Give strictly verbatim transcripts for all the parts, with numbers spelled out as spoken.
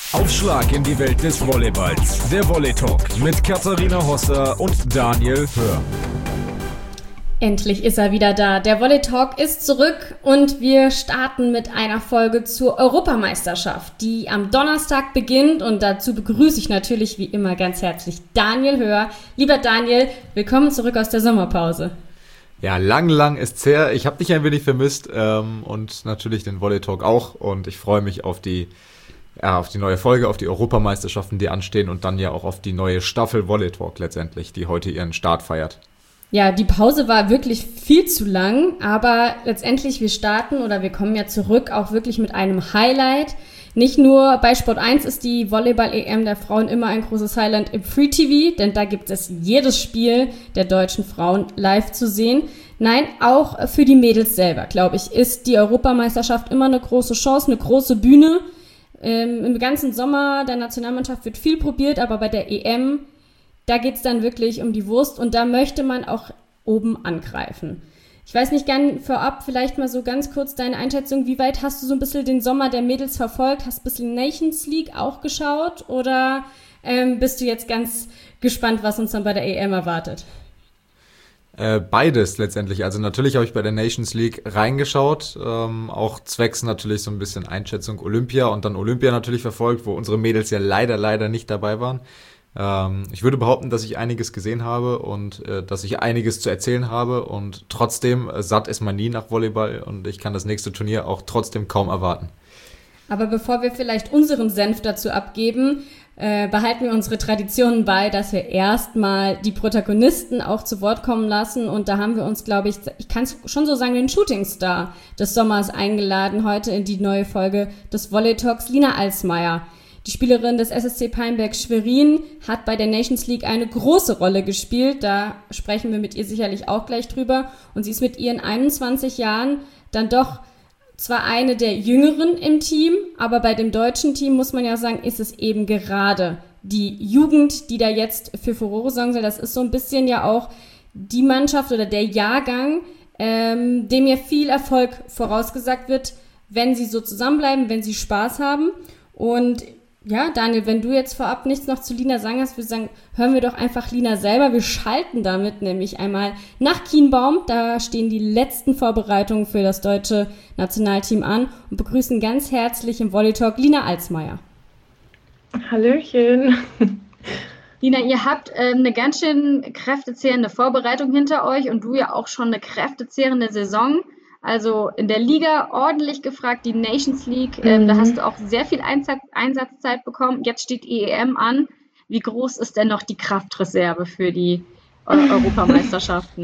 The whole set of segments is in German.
Aufschlag in die Welt des Volleyballs. Der Volley Talk mit Katharina Hosser und Daniel Hör. Endlich ist er wieder da. Der Volley Talk ist zurück und wir starten mit einer Folge zur Europameisterschaft, die am Donnerstag beginnt, und dazu begrüße ich natürlich wie immer ganz herzlich Daniel Hör. Lieber Daniel, willkommen zurück aus der Sommerpause. Ja, lang, lang ist's her. Ich habe dich ein wenig vermisst ähm, und natürlich den Volley Talk auch, und ich freue mich auf die ja, auf die neue Folge, auf die Europameisterschaften, die anstehen, und dann ja auch auf die neue Staffel Volley Talk letztendlich, die heute ihren Start feiert. Ja, die Pause war wirklich viel zu lang, aber letztendlich wir starten oder wir kommen ja zurück auch wirklich mit einem Highlight. Nicht nur bei Sport eins ist die Volleyball-E M der Frauen immer ein großes Highlight im Free T V, denn da gibt es jedes Spiel der deutschen Frauen live zu sehen. Nein, auch für die Mädels selber, glaube ich, ist die Europameisterschaft immer eine große Chance, eine große Bühne. Ähm, Im ganzen Sommer der Nationalmannschaft wird viel probiert, aber bei der E M, da geht's dann wirklich um die Wurst, und da möchte man auch oben angreifen. Ich weiß nicht, gern vorab vielleicht mal so ganz kurz deine Einschätzung. Wie weit hast du so ein bisschen den Sommer der Mädels verfolgt? Hast du ein bisschen Nations League auch geschaut? Oder ähm, bist du jetzt ganz gespannt, was uns dann bei der E M erwartet? Äh, beides letztendlich. Also natürlich habe ich bei der Nations League reingeschaut, ähm, auch zwecks natürlich so ein bisschen Einschätzung Olympia, und dann Olympia natürlich verfolgt, wo unsere Mädels ja leider, leider nicht dabei waren. Ähm, ich würde behaupten, dass ich einiges gesehen habe und äh, dass ich einiges zu erzählen habe, und trotzdem äh, satt ist man nie nach Volleyball, und ich kann das nächste Turnier auch trotzdem kaum erwarten. Aber bevor wir vielleicht unseren Senf dazu abgeben, äh, behalten wir unsere Traditionen bei, dass wir erstmal die Protagonisten auch zu Wort kommen lassen. Und da haben wir uns, glaube ich, ich kann es schon so sagen, den Shootingstar des Sommers eingeladen, heute in die neue Folge des Volley Talks, Lina Alsmeyer. Die Spielerin des S S C Peinberg Schwerin hat bei der Nations League eine große Rolle gespielt. Da sprechen wir mit ihr sicherlich auch gleich drüber. Und sie ist mit ihren einundzwanzig Jahren dann doch zwar eine der Jüngeren im Team, aber bei dem deutschen Team, muss man ja sagen, ist es eben gerade die Jugend, die da jetzt für Furore sorgen soll. Das ist so ein bisschen ja auch die Mannschaft oder der Jahrgang, ähm, dem ja viel Erfolg vorausgesagt wird, wenn sie so zusammenbleiben, wenn sie Spaß haben. Und ja, Daniel, wenn du jetzt vorab nichts noch zu Lina sagen hast, würde ich sagen, hören wir doch einfach Lina selber. Wir schalten damit nämlich einmal nach Kienbaum. Da stehen die letzten Vorbereitungen für das deutsche Nationalteam an, und begrüßen ganz herzlich im Volley Talk Lina Alsmeyer. Hallöchen. Lina, ihr habt äh, eine ganz schön kräftezehrende Vorbereitung hinter euch, und du ja auch schon eine kräftezehrende Saison. Also in der Liga ordentlich gefragt, die Nations League, ähm, mhm. da hast du auch sehr viel Einsatz, Einsatzzeit bekommen. Jetzt steht die E M an. Wie groß ist denn noch die Kraftreserve für die Eu- Europameisterschaften?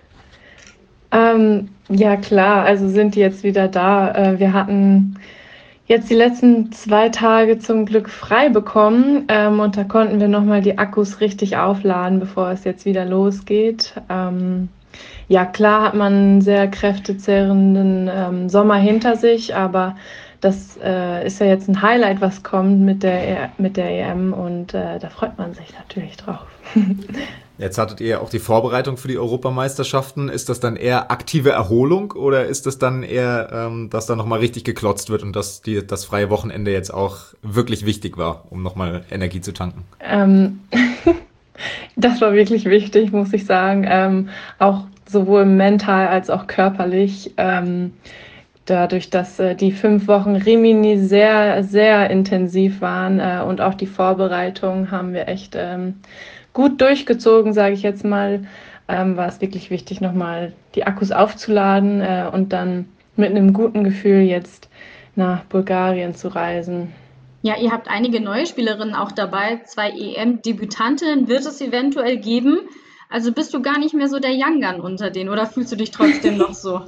Ähm, ja klar, also sind die jetzt wieder da. Äh, wir hatten jetzt die letzten zwei Tage zum Glück frei bekommen, ähm, und da konnten wir nochmal die Akkus richtig aufladen, bevor es jetzt wieder losgeht. Ähm, Ja, klar hat man einen sehr kräftezehrenden ähm, Sommer hinter sich, aber das äh, ist ja jetzt ein Highlight, was kommt mit der, E- mit der E M, und äh, da freut man sich natürlich drauf. Jetzt hattet ihr ja auch die Vorbereitung für die Europameisterschaften. Ist das dann eher aktive Erholung, oder ist das dann eher, ähm, dass da nochmal richtig geklotzt wird und dass die, das freie Wochenende jetzt auch wirklich wichtig war, um nochmal Energie zu tanken? Ähm, das war wirklich wichtig, muss ich sagen. Ähm, auch sowohl mental als auch körperlich. Ähm, dadurch, dass äh, die fünf Wochen Rimini sehr, sehr intensiv waren, äh, und auch die Vorbereitung haben wir echt ähm, gut durchgezogen, sage ich jetzt mal, ähm, war es wirklich wichtig, nochmal die Akkus aufzuladen äh, und dann mit einem guten Gefühl jetzt nach Bulgarien zu reisen. Ja, ihr habt einige neue Spielerinnen auch dabei. Zwei E M-Debütantinnen wird es eventuell geben. Also bist du gar nicht mehr so der Young Gun unter denen, oder fühlst du dich trotzdem noch so?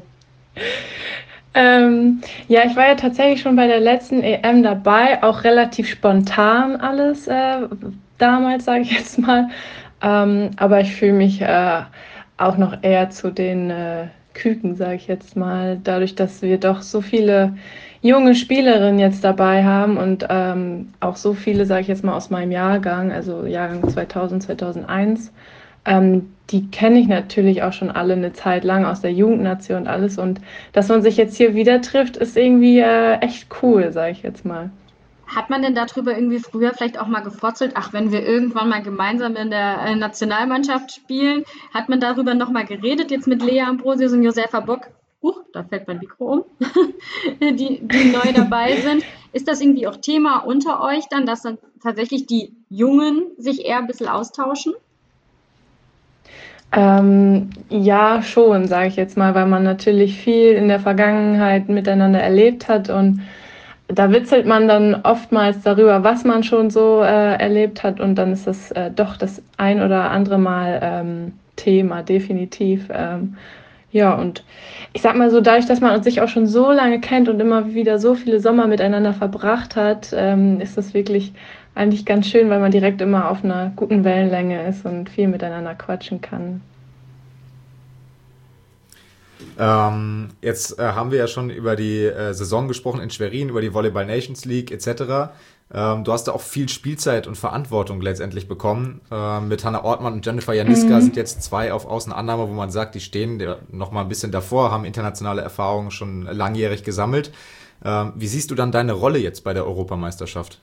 Ähm, ja, ich war ja tatsächlich schon bei der letzten E M dabei, auch relativ spontan alles äh, damals, sage ich jetzt mal. Ähm, aber ich fühle mich äh, auch noch eher zu den äh, Küken, sage ich jetzt mal, dadurch, dass wir doch so viele junge Spielerinnen jetzt dabei haben, und ähm, auch so viele, sage ich jetzt mal, aus meinem Jahrgang, also Jahrgang zweitausend, zweitausendeins. Ähm, die kenne ich natürlich auch schon alle eine Zeit lang aus der Jugendnation und alles. Und dass man sich jetzt hier wieder trifft, ist irgendwie äh, echt cool, sage ich jetzt mal. Hat man denn darüber irgendwie früher vielleicht auch mal gefrotzelt, ach, wenn wir irgendwann mal gemeinsam in der äh, Nationalmannschaft spielen, hat man darüber nochmal geredet, jetzt mit Lea Ambrosius und Josefa Bock, huch, da fällt mein Mikro um, die, die neu dabei sind. Ist das irgendwie auch Thema unter euch dann, dass dann tatsächlich die Jungen sich eher ein bisschen austauschen? Ähm, ja, schon, sage ich jetzt mal, weil man natürlich viel in der Vergangenheit miteinander erlebt hat und da witzelt man dann oftmals darüber, was man schon so äh, erlebt hat und dann ist das äh, doch das ein oder andere Mal ähm, Thema, definitiv. Ähm, ja, und ich sag mal so, dadurch, dass man sich auch schon so lange kennt und immer wieder so viele Sommer miteinander verbracht hat, ähm, ist das wirklich eigentlich ganz schön, weil man direkt immer auf einer guten Wellenlänge ist und viel miteinander quatschen kann. Ähm, jetzt äh, haben wir ja schon über die äh, Saison gesprochen in Schwerin, über die Volleyball Nations League et cetera. Ähm, du hast da auch viel Spielzeit und Verantwortung letztendlich bekommen. Ähm, mit Hannah Ortmann und Jennifer Janiska mhm. sind jetzt zwei auf Außenannahme, wo man sagt, die stehen noch mal ein bisschen davor, haben internationale Erfahrungen schon langjährig gesammelt. Ähm, wie siehst du dann deine Rolle jetzt bei der Europameisterschaft?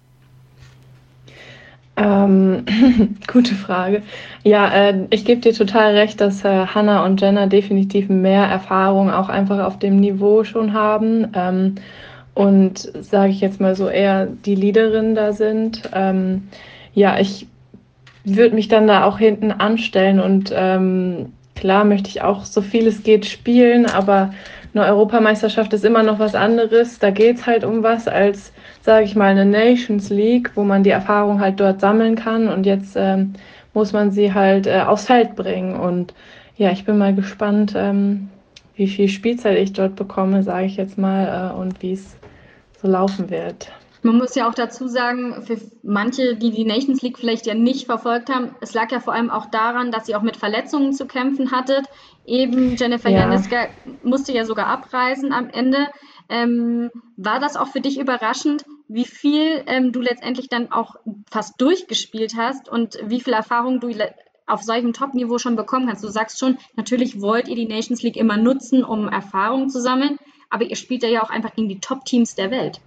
Ähm, gute Frage. Ja, äh, ich gebe dir total recht, dass äh, Hannah und Jenna definitiv mehr Erfahrung auch einfach auf dem Niveau schon haben ähm, und sage ich jetzt mal so eher die Leaderin da sind. Ähm, ja, ich würde mich dann da auch hinten anstellen und ähm, klar möchte ich auch so viel es geht spielen, aber eine Europameisterschaft ist immer noch was anderes. Da geht's halt um was als, sage ich mal, eine Nations League, wo man die Erfahrung halt dort sammeln kann und jetzt ähm, muss man sie halt äh, aufs Feld bringen und ja, ich bin mal gespannt, ähm, wie viel Spielzeit ich dort bekomme, sage ich jetzt mal, äh, und wie es so laufen wird. Man muss ja auch dazu sagen, für manche, die die Nations League vielleicht ja nicht verfolgt haben, es lag ja vor allem auch daran, dass ihr auch mit Verletzungen zu kämpfen hattet. Eben Jennifer Ja. Janiska musste ja sogar abreisen am Ende. Ähm, war das auch für dich überraschend, wie viel ähm, du letztendlich dann auch fast durchgespielt hast und wie viel Erfahrung du le- auf solchem Top-Niveau schon bekommen hast? Du sagst schon, natürlich wollt ihr die Nations League immer nutzen, um Erfahrung zu sammeln, aber ihr spielt ja auch einfach gegen die Top-Teams der Welt.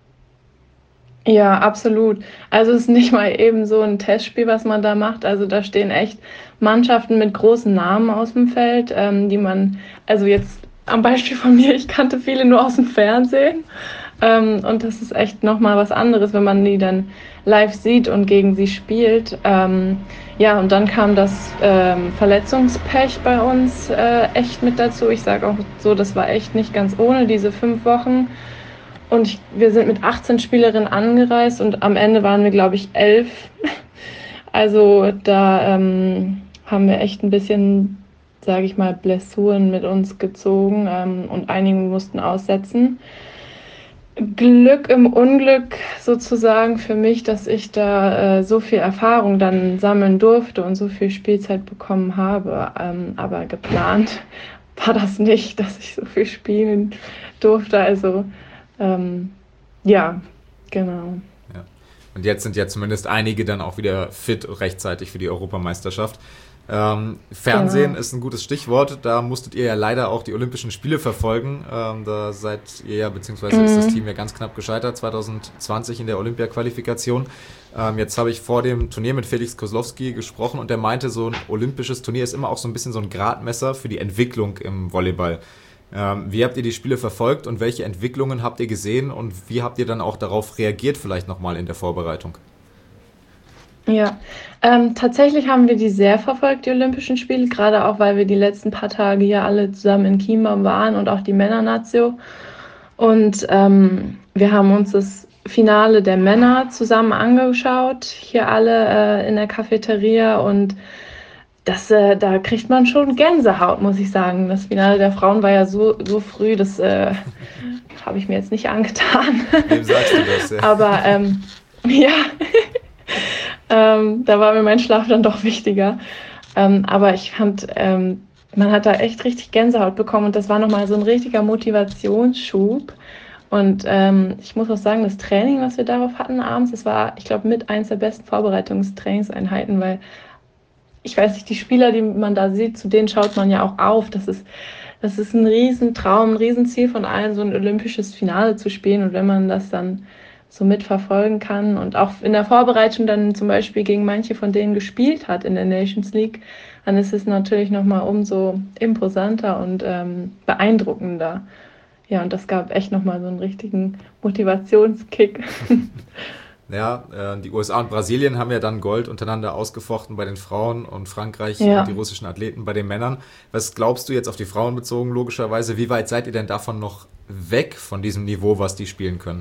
Ja, absolut. Also es ist nicht mal eben so ein Testspiel, was man da macht. Also da stehen echt Mannschaften mit großen Namen aus dem Feld, ähm, die man, also jetzt am Beispiel von mir, ich kannte viele nur aus dem Fernsehen. Ähm, und das ist echt nochmal was anderes, wenn man die dann live sieht und gegen sie spielt. Ähm, ja, und dann kam das ähm, Verletzungspech bei uns äh, echt mit dazu. Ich sage auch so, das war echt nicht ganz ohne diese fünf Wochen. Und ich, wir sind mit achtzehn Spielerinnen angereist und am Ende waren wir, glaube ich, elf. Also da ähm, haben wir echt ein bisschen, sage ich mal, Blessuren mit uns gezogen ähm, und einige mussten aussetzen. Glück im Unglück sozusagen für mich, dass ich da äh, so viel Erfahrung dann sammeln durfte und so viel Spielzeit bekommen habe. Ähm, aber geplant war das nicht, dass ich so viel spielen durfte. Also Ähm, ja, genau. Ja. Und jetzt sind ja zumindest einige dann auch wieder fit rechtzeitig für die Europameisterschaft. Ähm, Fernsehen genau. ist ein gutes Stichwort. Da musstet ihr ja leider auch die Olympischen Spiele verfolgen. Ähm, da seid ihr ja, beziehungsweise mhm. ist das Team ja ganz knapp gescheitert, zwanzig zwanzig in der Olympia-Qualifikation. Ähm, jetzt habe ich vor dem Turnier mit Felix Kozlowski gesprochen und der meinte, so ein olympisches Turnier ist immer auch so ein bisschen so ein Gradmesser für die Entwicklung im Volleyball. Ähm, wie habt ihr die Spiele verfolgt und welche Entwicklungen habt ihr gesehen und wie habt ihr dann auch darauf reagiert vielleicht nochmal in der Vorbereitung? Ja, ähm, tatsächlich haben wir die sehr verfolgt, die Olympischen Spiele, gerade auch, weil wir die letzten paar Tage hier alle zusammen in Chiembaum waren und auch die Männernatio. Und ähm, wir haben uns das Finale der Männer zusammen angeschaut, hier alle äh, in der Cafeteria und Das, äh, da kriegt man schon Gänsehaut, muss ich sagen. Das Finale der Frauen war ja so, so früh, das äh, habe ich mir jetzt nicht angetan. Wem sagst du das? Ja. Aber ähm, ja, ähm, da war mir mein Schlaf dann doch wichtiger. Ähm, aber ich fand, ähm, man hat da echt richtig Gänsehaut bekommen und das war nochmal so ein richtiger Motivationsschub. Und ähm, ich muss auch sagen, das Training, was wir darauf hatten abends, das war, ich glaube, mit eins der besten Vorbereitungstrainingseinheiten, weil ich weiß nicht, die Spieler, die man da sieht, zu denen schaut man ja auch auf. Das ist, das ist ein Riesentraum, ein Riesenziel von allen, so ein olympisches Finale zu spielen. Und wenn man das dann so mitverfolgen kann und auch in der Vorbereitung dann zum Beispiel gegen manche von denen gespielt hat in der Nations League, dann ist es natürlich nochmal umso imposanter und ähm, beeindruckender. Ja, und das gab echt nochmal so einen richtigen Motivationskick. Ja, äh, die U S A und Brasilien haben ja dann Gold untereinander ausgefochten bei den Frauen und Frankreich Ja. und die russischen Athleten bei den Männern. Was glaubst du jetzt auf die Frauen bezogen, logischerweise? Wie weit seid ihr denn davon noch weg von diesem Niveau, was die spielen können?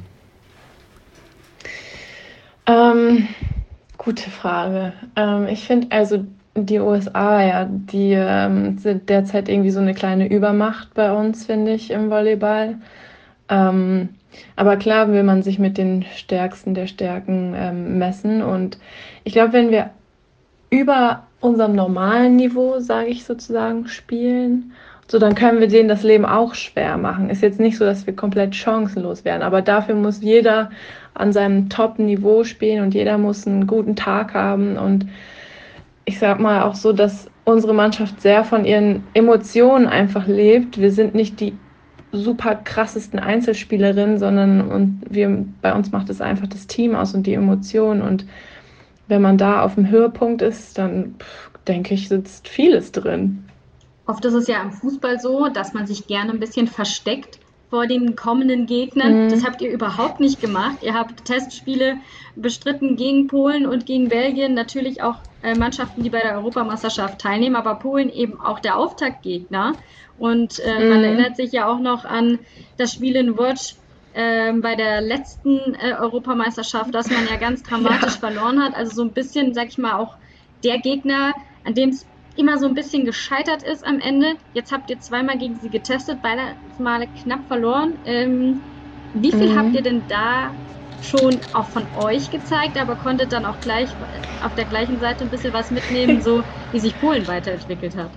Ähm, gute Frage. Ähm, ich finde also die U S A, ja, die ähm, sind derzeit irgendwie so eine kleine Übermacht bei uns, finde ich, im Volleyball. Ähm, aber klar will man sich mit den Stärksten der Stärken ähm, messen. Und ich glaube, wenn wir über unserem normalen Niveau, sage ich sozusagen, spielen, so dann können wir denen das Leben auch schwer machen. Ist jetzt nicht so, dass wir komplett chancenlos werden, aber dafür muss jeder an seinem Top-Niveau spielen und jeder muss einen guten Tag haben. Und ich sag mal auch so, dass unsere Mannschaft sehr von ihren Emotionen einfach lebt. Wir sind nicht die super krassesten Einzelspielerinnen, sondern und wir, bei uns macht es einfach das Team aus und die Emotionen. Und wenn man da auf dem Höhepunkt ist, dann pff, denke ich, sitzt vieles drin. Oft ist es ja im Fußball so, dass man sich gerne ein bisschen versteckt vor den kommenden Gegnern. Mhm. Das habt ihr überhaupt nicht gemacht. Ihr habt Testspiele bestritten gegen Polen und gegen Belgien, natürlich auch äh, Mannschaften, die bei der Europameisterschaft teilnehmen, aber Polen eben auch der Auftaktgegner. Und äh, man Mhm. erinnert sich ja auch noch an das Spiel in Łódź äh, bei der letzten äh, Europameisterschaft, das man ja ganz dramatisch Ja. verloren hat. Also so ein bisschen, sag ich mal, auch der Gegner, an dem es immer so ein bisschen gescheitert ist am Ende. Jetzt habt ihr zweimal gegen sie getestet, beide Male knapp verloren. Ähm, wie viel Mhm. habt ihr denn da schon auch von euch gezeigt, aber konntet dann auch gleich auf der gleichen Seite ein bisschen was mitnehmen, so wie sich Polen weiterentwickelt hat?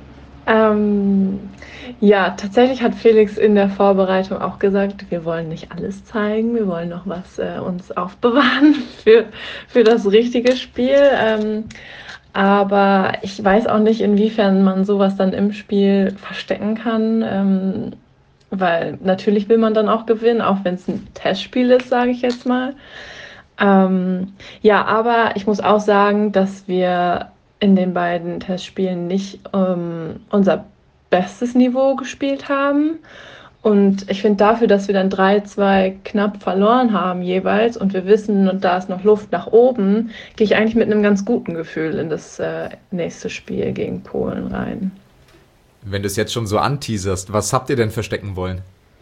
Ähm, ja, tatsächlich hat Felix in der Vorbereitung auch gesagt, wir wollen nicht alles zeigen, wir wollen noch was äh, uns aufbewahren für, für das richtige Spiel. Ähm, aber ich weiß auch nicht, inwiefern man sowas dann im Spiel verstecken kann, ähm, weil natürlich will man dann auch gewinnen, auch wenn es ein Testspiel ist, sage ich jetzt mal. Ähm, ja, aber ich muss auch sagen, dass wir in den beiden Testspielen nicht ähm, unser bestes Niveau gespielt haben. Und ich finde dafür, dass wir dann drei zwei knapp verloren haben jeweils und wir wissen, und da ist noch Luft nach oben, gehe ich eigentlich mit einem ganz guten Gefühl in das äh, nächste Spiel gegen Polen rein. Wenn du es jetzt schon so anteaserst, was habt ihr denn verstecken wollen?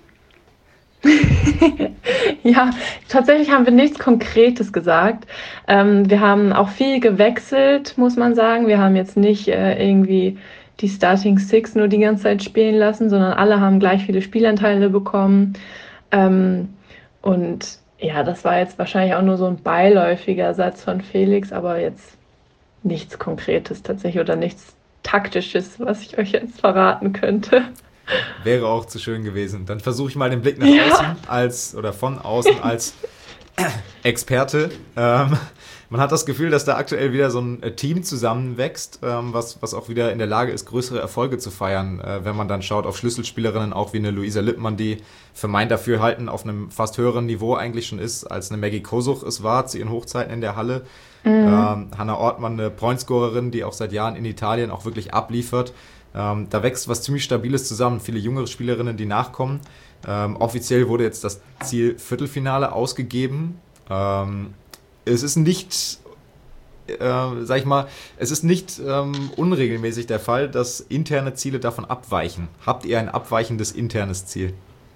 Ja, tatsächlich haben wir nichts Konkretes gesagt. Ähm, wir haben auch viel gewechselt, muss man sagen. Wir haben jetzt nicht äh, irgendwie die Starting Six nur die ganze Zeit spielen lassen, sondern alle haben gleich viele Spielanteile bekommen. Ähm, und ja, das war jetzt wahrscheinlich auch nur so ein beiläufiger Satz von Felix, aber jetzt nichts Konkretes tatsächlich oder nichts Taktisches, was ich euch jetzt verraten könnte. Wäre auch zu schön gewesen. Dann versuche ich mal den Blick nach Ja. außen als oder von außen als Experte. Ähm, man hat das Gefühl, dass da aktuell wieder so ein Team zusammenwächst, ähm, was, was auch wieder in der Lage ist, größere Erfolge zu feiern, äh, wenn man dann schaut auf Schlüsselspielerinnen, auch wie eine Luisa Lippmann, die für mein Dafürhalten auf einem fast höheren Niveau eigentlich schon ist, als eine Maggie Kosuch es war zu ihren Hochzeiten in der Halle. Mhm. Ähm, Hannah Ortmann, eine Pointscorerin, die auch seit Jahren in Italien auch wirklich abliefert. Ähm, da wächst was ziemlich Stabiles zusammen, viele jüngere Spielerinnen, die nachkommen. Ähm, offiziell wurde jetzt das Ziel Viertelfinale ausgegeben. Ähm, es ist nicht, äh, sag ich mal, es ist nicht ähm, unregelmäßig der Fall, dass interne Ziele davon abweichen. Habt ihr ein abweichendes internes Ziel?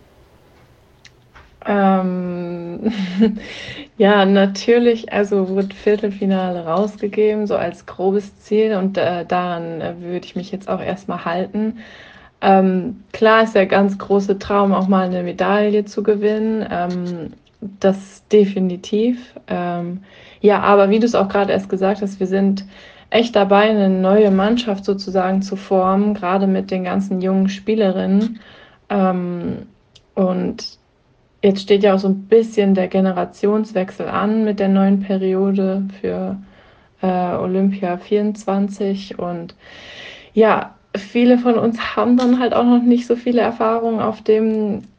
Ähm, ja, natürlich, also wird Viertelfinale rausgegeben, so als grobes Ziel und äh, daran äh, würde ich mich jetzt auch erstmal halten. Ähm, klar ist der ganz große Traum, auch mal eine Medaille zu gewinnen, ähm, das definitiv. Ähm, ja, aber wie du es auch gerade erst gesagt hast, wir sind echt dabei, eine neue Mannschaft sozusagen zu formen, gerade mit den ganzen jungen Spielerinnen. Ähm, und Jetzt steht ja auch so ein bisschen der Generationswechsel an mit der neuen Periode für äh, Olympia vierundzwanzig. Und ja, viele von uns haben dann halt auch noch nicht so viele Erfahrungen auf dem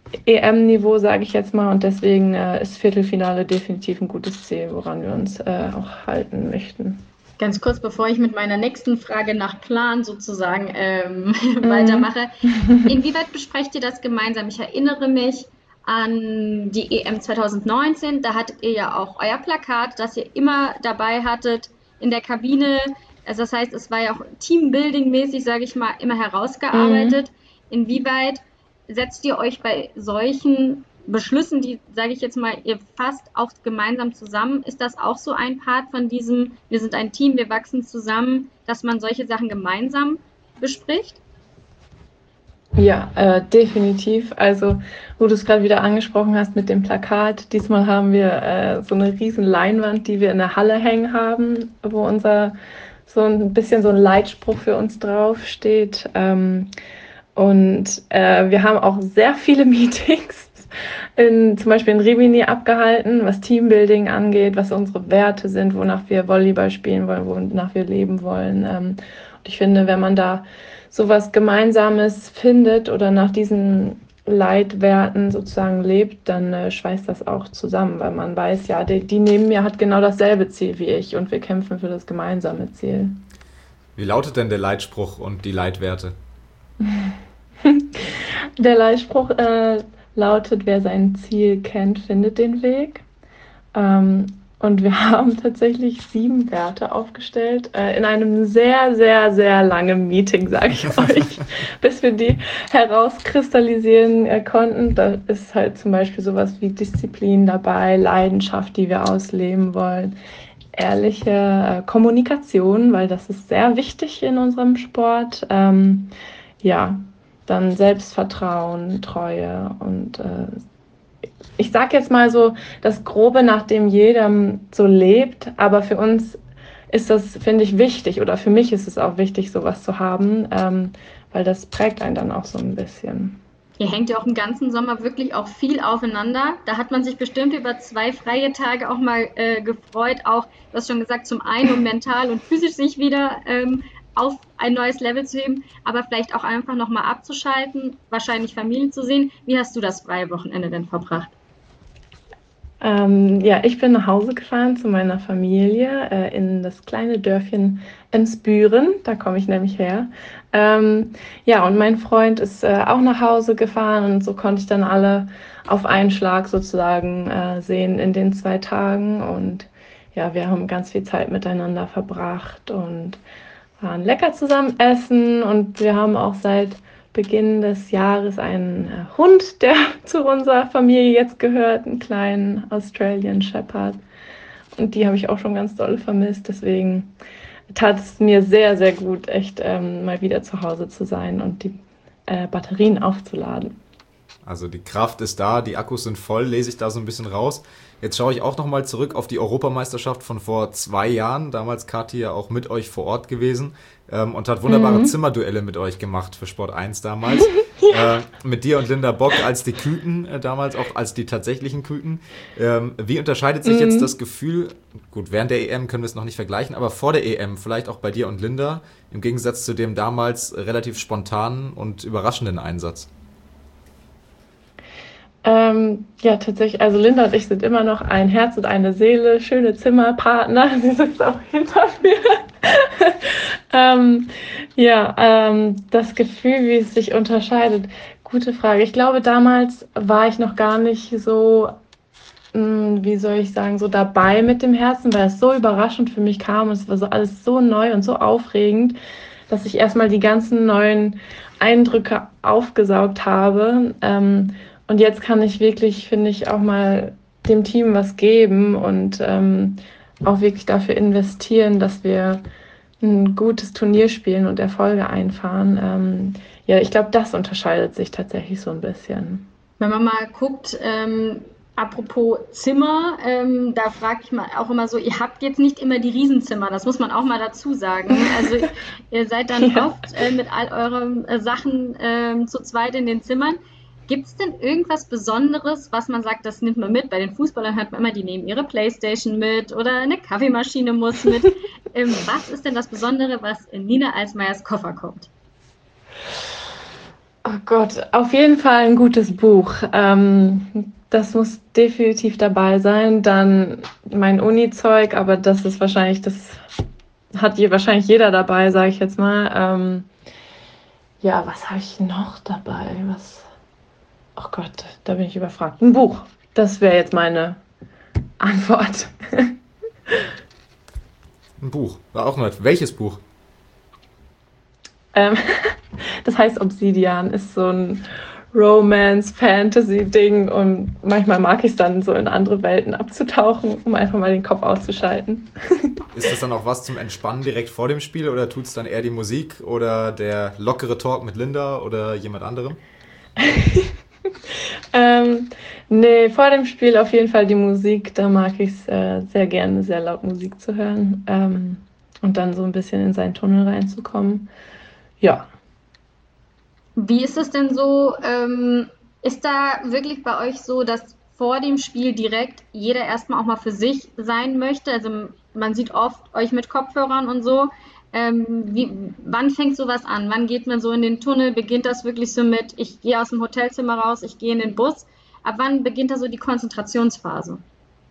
E M-Niveau, sage ich jetzt mal. Und deswegen äh, ist Viertelfinale definitiv ein gutes Ziel, woran wir uns äh, auch halten möchten. Ganz kurz, bevor ich mit meiner nächsten Frage nach Plan sozusagen ähm, mhm. weitermache. Inwieweit besprecht ihr das gemeinsam? Ich erinnere mich an die E M zwanzig neunzehn. Da hattet ihr ja auch euer Plakat, das ihr immer dabei hattet in der Kabine. Also das heißt, es war ja auch Teambuilding-mäßig, sage ich mal, immer herausgearbeitet. Mhm. Inwieweit setzt ihr euch bei solchen Beschlüssen, die, sage ich jetzt mal, ihr fasst auch gemeinsam zusammen, ist das auch so ein Part von diesem, wir sind ein Team, wir wachsen zusammen, dass man solche Sachen gemeinsam bespricht? Ja, äh, definitiv. Also, wo du es gerade wieder angesprochen hast mit dem Plakat, diesmal haben wir äh, so eine riesen Leinwand, die wir in der Halle hängen haben, wo unser so ein bisschen so ein Leitspruch für uns drauf steht. Ähm, und äh, wir haben auch sehr viele Meetings in, zum Beispiel in Rimini abgehalten, was Teambuilding angeht, was unsere Werte sind, wonach wir Volleyball spielen wollen, wonach wir leben wollen. Ähm, und ich finde, wenn man da sowas Gemeinsames findet oder nach diesen Leitwerten sozusagen lebt, dann äh, schweißt das auch zusammen, weil man weiß, ja, die, die neben mir hat genau dasselbe Ziel wie ich und wir kämpfen für das gemeinsame Ziel. Wie lautet denn der Leitspruch und die Leitwerte? Der Leitspruch äh, lautet, wer sein Ziel kennt, findet den Weg. Ähm, Und wir haben tatsächlich sieben Werte aufgestellt, äh, in einem sehr, sehr, sehr langen Meeting, sage ich euch, bis wir die herauskristallisieren äh, konnten. Da ist halt zum Beispiel sowas wie Disziplin dabei, Leidenschaft, die wir ausleben wollen, ehrliche äh, Kommunikation, weil das ist sehr wichtig in unserem Sport. Ähm, ja, dann Selbstvertrauen, Treue und äh, ich sage jetzt mal so das Grobe, nach dem jeder so lebt, aber für uns ist das, finde ich, wichtig oder für mich ist es auch wichtig, sowas zu haben, ähm, weil das prägt einen dann auch so ein bisschen. Ihr hängt ja auch im ganzen Sommer wirklich auch viel aufeinander. Da hat man sich bestimmt über zwei freie Tage auch mal äh, gefreut, auch, du hast schon gesagt, zum einen um mental und physisch sich wieder ähm, auf ein neues Level zu heben, aber vielleicht auch einfach nochmal abzuschalten, wahrscheinlich Familie zu sehen. Wie hast du das freie Wochenende denn verbracht? Ähm, ja, ich bin nach Hause gefahren zu meiner Familie äh, in das kleine Dörfchen Emsbüren, da komme ich nämlich her. Ähm, ja, und mein Freund ist äh, auch nach Hause gefahren und so konnte ich dann alle auf einen Schlag sozusagen äh, sehen in den zwei Tagen. Und ja, wir haben ganz viel Zeit miteinander verbracht und waren lecker zusammen essen und wir haben auch seit Beginn des Jahres einen äh, Hund, der zu unserer Familie jetzt gehört, einen kleinen Australian Shepherd. Und die habe ich auch schon ganz doll vermisst. Deswegen tat es mir sehr, sehr gut, echt ähm, mal wieder zu Hause zu sein und die äh, Batterien aufzuladen. Also die Kraft ist da, die Akkus sind voll, lese ich da so ein bisschen raus. Jetzt schaue ich auch nochmal zurück auf die Europameisterschaft von vor zwei Jahren. Damals Kathi ja auch mit euch vor Ort gewesen ähm, und hat wunderbare mhm. Zimmerduelle mit euch gemacht für Sport eins damals. ja. äh, mit dir und Linda Bock als die Küken, äh, damals auch als die tatsächlichen Küken. Ähm, wie unterscheidet sich mhm. jetzt das Gefühl, gut, während der E M können wir es noch nicht vergleichen, aber vor der E M vielleicht auch bei dir und Linda, im Gegensatz zu dem damals relativ spontanen und überraschenden Einsatz? Ähm, ja, tatsächlich, also Linda und ich sind immer noch ein Herz und eine Seele, schöne Zimmerpartner, sie sitzt auch hinter mir. ähm, ja, ähm, das Gefühl, wie es sich unterscheidet, gute Frage. Ich glaube, damals war ich noch gar nicht so, mh, wie soll ich sagen, so dabei mit dem Herzen, weil es so überraschend für mich kam und es war so alles so neu und so aufregend, dass ich erstmal die ganzen neuen Eindrücke aufgesaugt habe. Ähm, Und jetzt kann ich wirklich, finde ich, auch mal dem Team was geben und ähm, auch wirklich dafür investieren, dass wir ein gutes Turnier spielen und Erfolge einfahren. Ähm, ja, ich glaube, das unterscheidet sich tatsächlich so ein bisschen. Wenn man mal guckt, ähm, apropos Zimmer, ähm, da frage ich mal auch immer so, ihr habt jetzt nicht immer die Riesenzimmer, das muss man auch mal dazu sagen. Also ihr seid dann ja. oft äh, mit all euren äh, Sachen äh, zu zweit in den Zimmern. Gibt es denn irgendwas Besonderes, was man sagt, das nimmt man mit? Bei den Fußballern hört man immer, die nehmen ihre Playstation mit oder eine Kaffeemaschine muss mit. ähm, was ist denn das Besondere, was in Nina Alsmeyers Koffer kommt? Oh Gott, auf jeden Fall ein gutes Buch. Ähm, das muss definitiv dabei sein. Dann mein Uni-Zeug, aber das ist wahrscheinlich, das hat je, wahrscheinlich jeder dabei, sage ich jetzt mal. Ähm, ja, was habe ich noch dabei? Was? Oh Gott, da bin ich überfragt. Ein Buch. Das wäre jetzt meine Antwort. Ein Buch. War auch nett. Welches Buch? Ähm, das heißt Obsidian, ist so ein Romance-Fantasy-Ding und manchmal mag ich es dann so in andere Welten abzutauchen, um einfach mal den Kopf auszuschalten. Ist das dann auch was zum Entspannen direkt vor dem Spiel oder tut es dann eher die Musik oder der lockere Talk mit Linda oder jemand anderem? ähm, nee, vor dem Spiel auf jeden Fall die Musik, da mag ich es äh, sehr gerne, sehr laut Musik zu hören ähm, und dann so ein bisschen in seinen Tunnel reinzukommen. Ja. Wie ist es denn so? Ähm, ist da wirklich bei euch so, dass vor dem Spiel direkt jeder erstmal auch mal für sich sein möchte? Also man sieht oft euch mit Kopfhörern und so. Ähm, wie, wann fängt sowas an? Wann geht man so in den Tunnel? Beginnt das wirklich so mit, ich gehe aus dem Hotelzimmer raus, ich gehe in den Bus? Ab wann beginnt da so die Konzentrationsphase?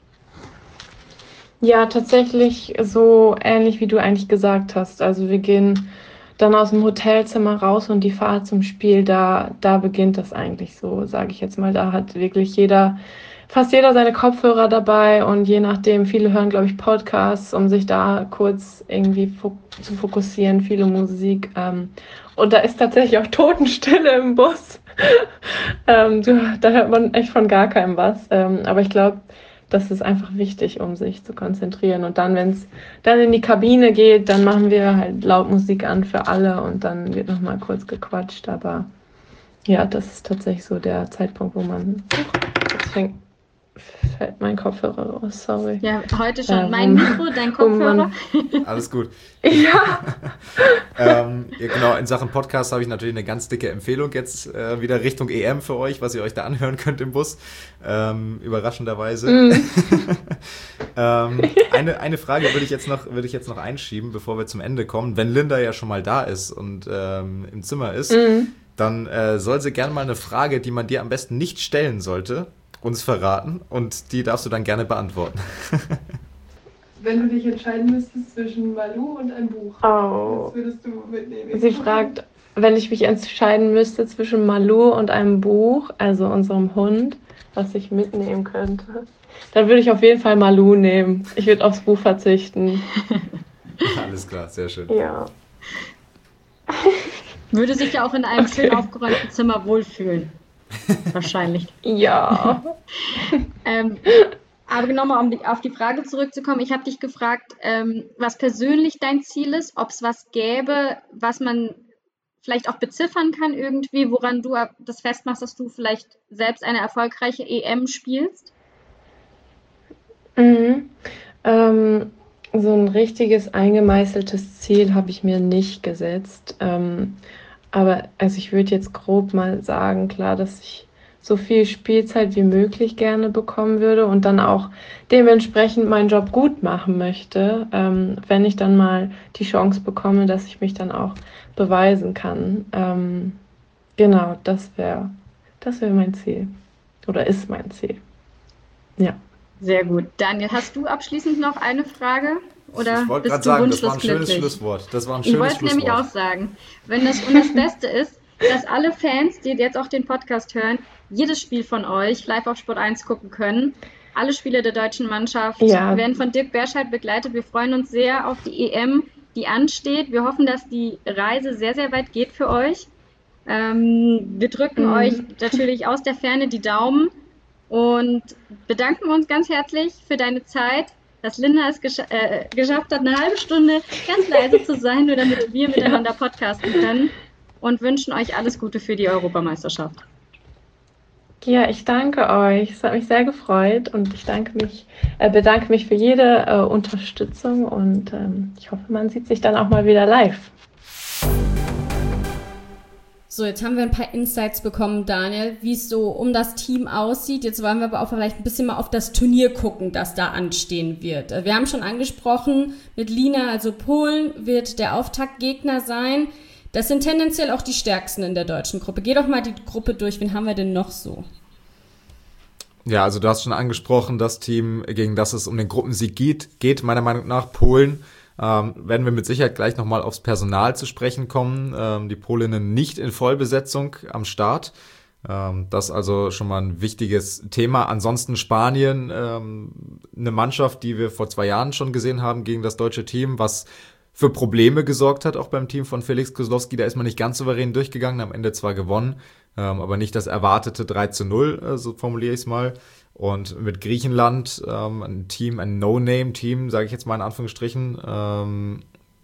Ja, tatsächlich so ähnlich wie du eigentlich gesagt hast. Also wir gehen dann aus dem Hotelzimmer raus und die Fahrt zum Spiel, da, da beginnt das eigentlich so, sage ich jetzt mal. Da hat wirklich jeder, fast jeder seine Kopfhörer dabei und je nachdem, viele hören, glaube ich, Podcasts, um sich da kurz irgendwie fo- zu fokussieren, viele Musik. Ähm, und da ist tatsächlich auch Totenstille im Bus. ähm, du, da hört man echt von gar keinem was. Ähm, aber ich glaube, das ist einfach wichtig, um sich zu konzentrieren. Und dann, wenn es dann in die Kabine geht, dann machen wir halt laut Musik an für alle und dann wird nochmal kurz gequatscht. Aber ja, das ist tatsächlich so der Zeitpunkt, wo man... Jetzt fängt, fällt mein Kopfhörer raus, sorry. Ja, heute schon. Äh, mein Mikro, dein Kopfhörer. Alles gut. Ja. ähm, ja, genau, in Sachen Podcast habe ich natürlich eine ganz dicke Empfehlung jetzt äh, wieder Richtung E M für euch, was ihr euch da anhören könnt im Bus. Ähm, überraschenderweise. Mm. ähm, eine, eine Frage würde ich jetzt noch, würde ich jetzt noch einschieben, bevor wir zum Ende kommen. Wenn Linda ja schon mal da ist und ähm, im Zimmer ist, mm. dann äh, soll sie gerne mal eine Frage, die man dir am besten nicht stellen sollte, uns verraten und die darfst du dann gerne beantworten. Wenn du dich entscheiden müsstest zwischen Malou und einem Buch, oh. was würdest du mitnehmen? Sie fragt, wenn ich mich entscheiden müsste zwischen Malou und einem Buch, also unserem Hund, was ich mitnehmen könnte, dann würde ich auf jeden Fall Malou nehmen. Ich würde aufs Buch verzichten. Alles klar, sehr schön. Ja. Würde sich ja auch in einem okay. schön aufgeräumten Zimmer wohlfühlen. Wahrscheinlich. Ja. ähm, aber genau mal, um die, auf die Frage zurückzukommen, ich habe dich gefragt, ähm, was persönlich dein Ziel ist, ob es was gäbe, was man vielleicht auch beziffern kann irgendwie, woran du das festmachst, dass du vielleicht selbst eine erfolgreiche E M spielst? Mhm. Ähm, so ein richtiges eingemeißeltes Ziel habe ich mir nicht gesetzt. Ähm, aber also ich würde jetzt grob mal sagen, klar, dass ich so viel Spielzeit wie möglich gerne bekommen würde und dann auch dementsprechend meinen Job gut machen möchte, ähm, wenn ich dann mal die Chance bekomme, dass ich mich dann auch beweisen kann. Ähm, genau, das wäre das wäre mein Ziel oder ist mein Ziel. Ja. Sehr gut. Daniel, hast du abschließend noch eine Frage? Oder ich wollte bist gerade du sagen, das war ein schönes glücklich? Schlusswort. Das war ein ich schönes wollte Schlusswort. nämlich auch sagen, wenn das, und das Beste ist, dass alle Fans, die jetzt auch den Podcast hören, jedes Spiel von euch live auf Sport eins gucken können. Alle Spiele der deutschen Mannschaft ja. werden von Dirk Berscheid begleitet. Wir freuen uns sehr auf die E M, die ansteht. Wir hoffen, dass die Reise sehr, sehr weit geht für euch. Ähm, wir drücken mhm. euch natürlich aus der Ferne die Daumen und bedanken uns ganz herzlich für deine Zeit, dass Linda es gesch- äh, geschafft hat, eine halbe Stunde ganz leise zu sein, nur damit wir miteinander podcasten können, und wünschen euch alles Gute für die Europameisterschaft. Ja, ich danke euch. Es hat mich sehr gefreut und ich danke mich, äh, bedanke mich für jede äh, Unterstützung und ähm, ich hoffe, man sieht sich dann auch mal wieder live. So, jetzt haben wir ein paar Insights bekommen, Daniel, wie es so um das Team aussieht. Jetzt wollen wir aber auch vielleicht ein bisschen mal auf das Turnier gucken, das da anstehen wird. Wir haben schon angesprochen, mit Lina, also Polen, wird der Auftaktgegner sein. Das sind tendenziell auch die stärksten in der deutschen Gruppe. Geh doch mal die Gruppe durch. Wen haben wir denn noch so? Ja, also du hast schon angesprochen, das Team, gegen das es um den Gruppensieg geht, geht meiner Meinung nach Polen. Ähm, werden wir mit Sicherheit gleich nochmal aufs Personal zu sprechen kommen. Ähm, die Polinnen nicht in Vollbesetzung am Start. Ähm, das also schon mal ein wichtiges Thema. Ansonsten Spanien, ähm, eine Mannschaft, die wir vor zwei Jahren schon gesehen haben gegen das deutsche Team, was für Probleme gesorgt hat, auch beim Team von Felix Kozlowski. Da ist man nicht ganz souverän durchgegangen, am Ende zwar gewonnen, ähm, aber nicht das erwartete drei zu null, äh, so formuliere ich es mal. Und mit Griechenland, ähm, ein Team, ein No-Name-Team, sage ich jetzt mal in Anführungsstrichen, ähm,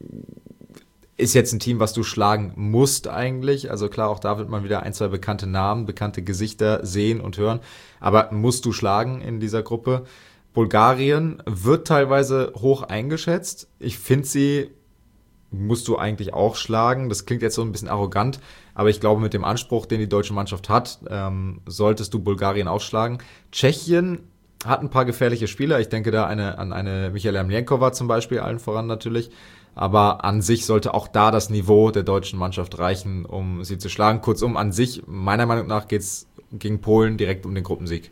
ist jetzt ein Team, was du schlagen musst eigentlich. Also klar, auch da wird man wieder ein, zwei bekannte Namen, bekannte Gesichter sehen und hören. Aber musst du schlagen in dieser Gruppe. Bulgarien wird teilweise hoch eingeschätzt. Ich finde sie, musst du eigentlich auch schlagen. Das klingt jetzt so ein bisschen arrogant, aber ich glaube, mit dem Anspruch, den die deutsche Mannschaft hat, ähm, solltest du Bulgarien ausschlagen. Tschechien hat ein paar gefährliche Spieler. Ich denke da eine, an eine Michaela Mljenkova zum Beispiel, allen voran natürlich. Aber an sich sollte auch da das Niveau der deutschen Mannschaft reichen, um sie zu schlagen. Kurzum, an sich, meiner Meinung nach, geht's gegen Polen direkt um den Gruppensieg.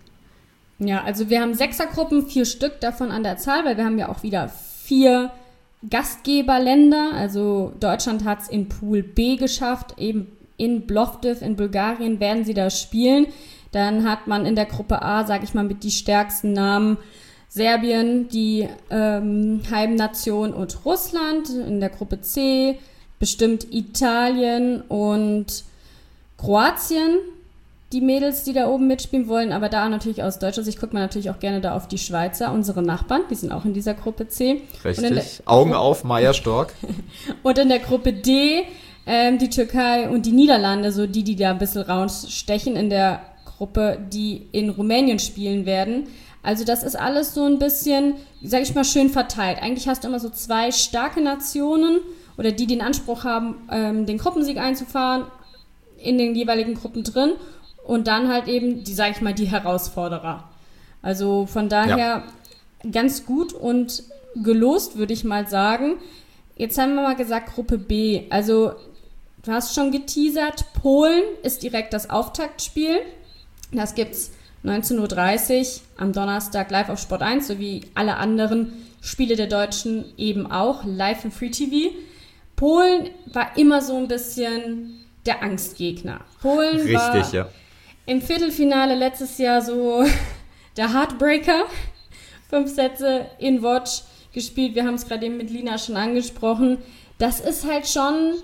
Ja, also wir haben Sechsergruppen, vier Stück davon an der Zahl, weil wir haben ja auch wieder vier Gastgeberländer. Also Deutschland hat es in Pool B geschafft, eben in Plovdiv in Bulgarien werden sie da spielen. Dann hat man in der Gruppe A, sage ich mal, mit die stärksten Namen Serbien, die ähm, Heimnation und Russland. In der Gruppe C bestimmt Italien und Kroatien, die Mädels, die da oben mitspielen wollen. Aber da natürlich aus deutscher Sicht guckt man natürlich auch gerne da auf die Schweizer, unsere Nachbarn, die sind auch in dieser Gruppe C. Richtig, Augen auf, Maja Stork. Und in der Gruppe D ähm, die Türkei und die Niederlande, so die, die da ein bisschen rausstechen in der Gruppe, die in Rumänien spielen werden. Also das ist alles so ein bisschen, sag ich mal, schön verteilt. Eigentlich hast du immer so zwei starke Nationen oder die, die den Anspruch haben, ähm, den Gruppensieg einzufahren, in den jeweiligen Gruppen drin und dann halt eben, die, sag ich mal, die Herausforderer. Also von daher ja. Ganz gut und gelost, würde ich mal sagen. Jetzt haben wir mal gesagt Gruppe B. Also du hast schon geteasert, Polen ist direkt das Auftaktspiel. Das gibt's neunzehn Uhr dreißig am Donnerstag live auf Sport eins, sowie alle anderen Spiele der Deutschen eben auch live im Free T V. Polen war immer so ein bisschen der Angstgegner. Polen Richtig, war ja. im Viertelfinale letztes Jahr so der Heartbreaker. Fünf Sätze in Watch gespielt. Wir haben es gerade eben mit Lina schon angesprochen. Das ist halt schon...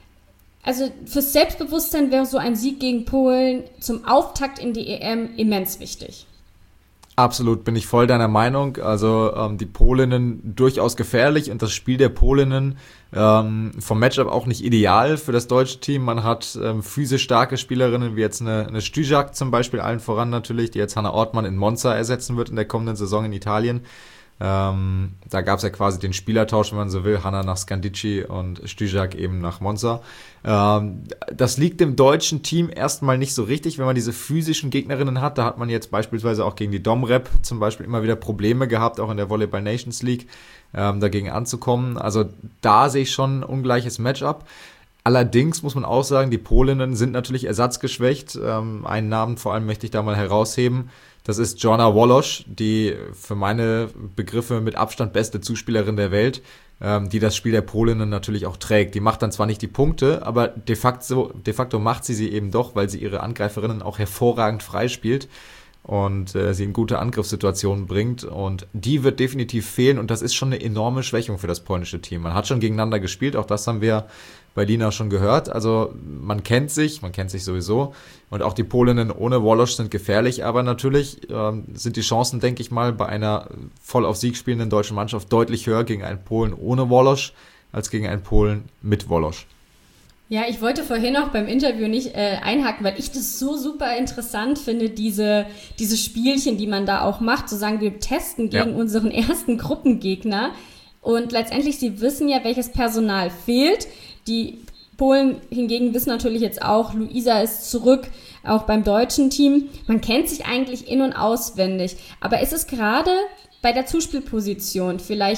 Also fürs Selbstbewusstsein wäre so ein Sieg gegen Polen zum Auftakt in die E M immens wichtig. Absolut, bin ich voll deiner Meinung. Also ähm, die Polinnen durchaus gefährlich und das Spiel der Polinnen ähm, vom Matchup auch nicht ideal für das deutsche Team. Man hat ähm, physisch starke Spielerinnen, wie jetzt eine, eine Stüjak zum Beispiel, allen voran natürlich, die jetzt Hannah Ortmann in Monza ersetzen wird in der kommenden Saison in Italien. Ähm, da gab es ja quasi den Spielertausch, wenn man so will, Hanna nach Scandicci und Stüjak eben nach Monza. Ähm, das liegt dem deutschen Team erstmal nicht so richtig, wenn man diese physischen Gegnerinnen hat. Da hat man jetzt beispielsweise auch gegen die Domrep zum Beispiel immer wieder Probleme gehabt, auch in der Volleyball Nations League ähm, dagegen anzukommen. Also da sehe ich schon ein ungleiches Matchup. Allerdings muss man auch sagen, die Polinnen sind natürlich ersatzgeschwächt. Ähm, einen Namen vor allem möchte ich da mal herausheben. Das ist Joanna Wolosz, die für meine Begriffe mit Abstand beste Zuspielerin der Welt, ähm, die das Spiel der Polinnen natürlich auch trägt. Die macht dann zwar nicht die Punkte, aber de facto, de facto macht sie sie eben doch, weil sie ihre Angreiferinnen auch hervorragend freispielt und äh, sie in gute Angriffssituationen bringt. Und die wird definitiv fehlen und das ist schon eine enorme Schwächung für das polnische Team. Man hat schon gegeneinander gespielt, auch das haben wir bei Lina schon gehört. Also man kennt sich, man kennt sich sowieso. Und auch die Polinnen ohne Wolosz sind gefährlich, aber natürlich ähm, sind die Chancen, denke ich mal, bei einer voll auf Sieg spielenden deutschen Mannschaft deutlich höher gegen einen Polen ohne Wolosz als gegen einen Polen mit Wolosz. Ja, ich wollte vorhin auch beim Interview nicht äh, einhaken, weil ich das so super interessant finde, diese diese Spielchen, die man da auch macht, zu sagen, wir testen gegen ja. unseren ersten Gruppengegner. Und letztendlich, sie wissen ja, welches Personal fehlt. Die Polen hingegen wissen natürlich jetzt auch, Luisa ist zurück, auch beim deutschen Team. Man kennt sich eigentlich in- und auswendig. Aber ist es gerade bei der Zuspielposition vielleicht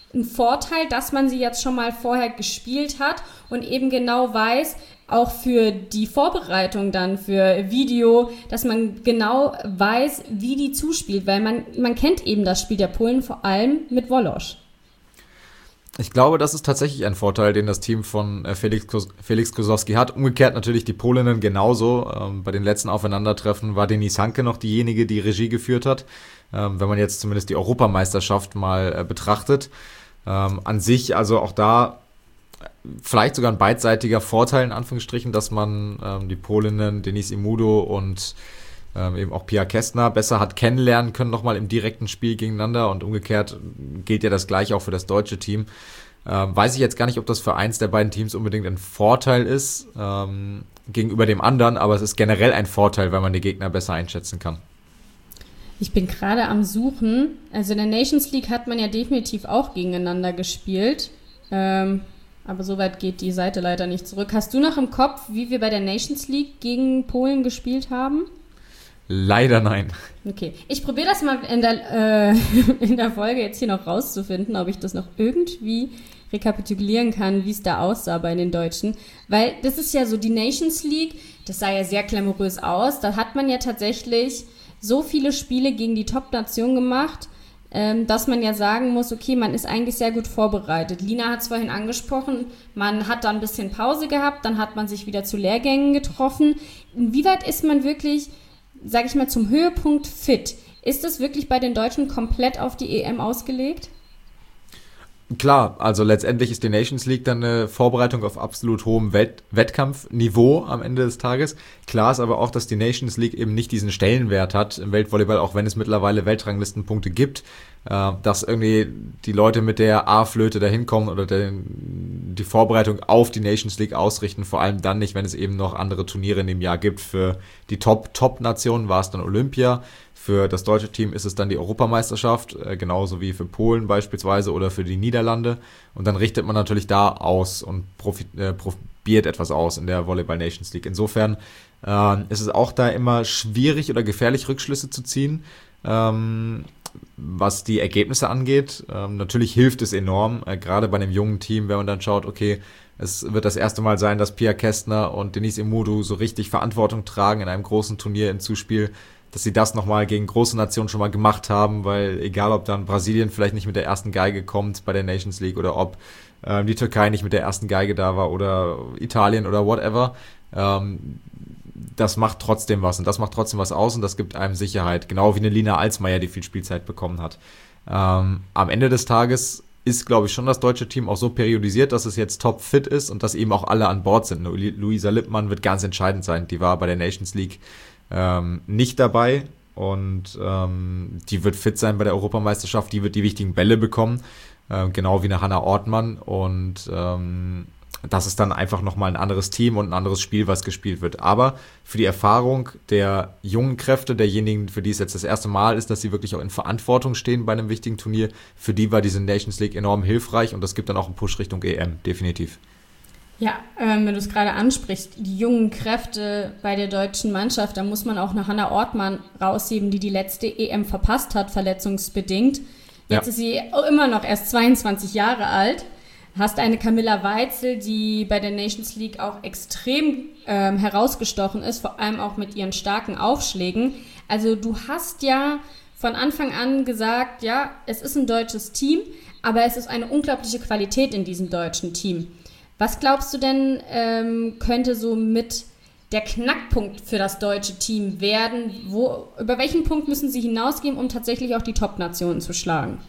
ein Vorteil, dass man sie jetzt schon mal vorher gespielt hat und eben genau weiß, auch für die Vorbereitung dann, für Video, dass man genau weiß, wie die zuspielt, weil man, man kennt eben das Spiel der Polen vor allem mit Wolosz. Ich glaube, das ist tatsächlich ein Vorteil, den das Team von äh, Felix, Kos- Felix Kosowski hat. Umgekehrt natürlich die Polinnen genauso. Ähm, bei den letzten Aufeinandertreffen war Denis Hanke noch diejenige, die Regie geführt hat. Ähm, wenn man jetzt zumindest die Europameisterschaft mal äh, betrachtet. Ähm, an sich, also auch da vielleicht sogar ein beidseitiger Vorteil in Anführungsstrichen, dass man ähm, die Polinnen Denise Imudo und ähm, eben auch Pia Kästner besser hat kennenlernen können, nochmal im direkten Spiel gegeneinander, und umgekehrt gilt ja das gleiche auch für das deutsche Team. Ähm, weiß ich jetzt gar nicht, ob das für eins der beiden Teams unbedingt ein Vorteil ist ähm, gegenüber dem anderen, aber es ist generell ein Vorteil, weil man die Gegner besser einschätzen kann. Ich bin gerade am Suchen. Also in der Nations League hat man ja definitiv auch gegeneinander gespielt. Ähm, aber so weit geht die Seite leider nicht zurück. Hast du noch im Kopf, wie wir bei der Nations League gegen Polen gespielt haben? Leider nein. Okay, ich probiere das mal in der, äh, in der Folge jetzt hier noch rauszufinden, ob ich das noch irgendwie rekapitulieren kann, wie es da aussah bei den Deutschen. Weil das ist ja so, die Nations League, das sah ja sehr glamourös aus. Da hat man ja tatsächlich so viele Spiele gegen die Top-Nation gemacht, ähm, dass man ja sagen muss, okay, man ist eigentlich sehr gut vorbereitet. Lina hat es vorhin angesprochen, man hat da ein bisschen Pause gehabt, dann hat man sich wieder zu Lehrgängen getroffen. Inwieweit ist man wirklich, sage ich mal, zum Höhepunkt fit? Ist das wirklich bei den Deutschen komplett auf die E M ausgelegt? Klar, also letztendlich ist die Nations League dann eine Vorbereitung auf absolut hohem Wett- Wettkampfniveau am Ende des Tages. Klar ist aber auch, dass die Nations League eben nicht diesen Stellenwert hat im Weltvolleyball, auch wenn es mittlerweile Weltranglistenpunkte gibt, äh, dass irgendwie die Leute mit der A-Flöte da hinkommen oder den, die Vorbereitung auf die Nations League ausrichten, vor allem dann nicht, wenn es eben noch andere Turniere in dem Jahr gibt. Für die Top-Top-Nationen war es dann Olympia. Für das deutsche Team ist es dann die Europameisterschaft, äh, genauso wie für Polen beispielsweise oder für die Niederlande. Und dann richtet man natürlich da aus und profi- äh, probiert etwas aus in der Volleyball Nations League. Insofern äh, ist es auch da immer schwierig oder gefährlich, Rückschlüsse zu ziehen, ähm, was die Ergebnisse angeht. Ähm, natürlich hilft es enorm, äh, gerade bei einem jungen Team, wenn man dann schaut, okay, es wird das erste Mal sein, dass Pia Kästner und Denise Imudo so richtig Verantwortung tragen in einem großen Turnier im Zuspiel, dass sie das nochmal gegen große Nationen schon mal gemacht haben, weil egal, ob dann Brasilien vielleicht nicht mit der ersten Geige kommt bei der Nations League oder ob ähm, die Türkei nicht mit der ersten Geige da war oder Italien oder whatever, ähm, das macht trotzdem was und das macht trotzdem was aus und das gibt einem Sicherheit, genau wie eine Lina Alsmeier, die viel Spielzeit bekommen hat. Ähm, am Ende des Tages ist, glaube ich, schon das deutsche Team auch so periodisiert, dass es jetzt top fit ist und dass eben auch alle an Bord sind. Luisa Lippmann wird ganz entscheidend sein, die war bei der Nations League Ähm, nicht dabei und ähm, die wird fit sein bei der Europameisterschaft, die wird die wichtigen Bälle bekommen, äh, genau wie eine Hannah Ortmann und ähm, das ist dann einfach nochmal ein anderes Team und ein anderes Spiel, was gespielt wird. Aber für die Erfahrung der jungen Kräfte, derjenigen, für die es jetzt das erste Mal ist, dass sie wirklich auch in Verantwortung stehen bei einem wichtigen Turnier, für die war diese Nations League enorm hilfreich und das gibt dann auch einen Push Richtung E M, definitiv. Ja, ähm, wenn du es gerade ansprichst, die jungen Kräfte bei der deutschen Mannschaft, da muss man auch eine Hannah Ortmann rausheben, die die letzte E M verpasst hat, verletzungsbedingt. Jetzt ja. ist sie auch immer noch erst zweiundzwanzig Jahre alt. Hast eine Camilla Weitzel, die bei der Nations League auch extrem ähm, herausgestochen ist, vor allem auch mit ihren starken Aufschlägen. Also du hast ja von Anfang an gesagt, ja, es ist ein deutsches Team, aber es ist eine unglaubliche Qualität in diesem deutschen Team. Was glaubst du denn, ähm, könnte so mit der Knackpunkt für das deutsche Team werden? Wo, über welchen Punkt müssen sie hinausgehen, um tatsächlich auch die Top-Nationen zu schlagen?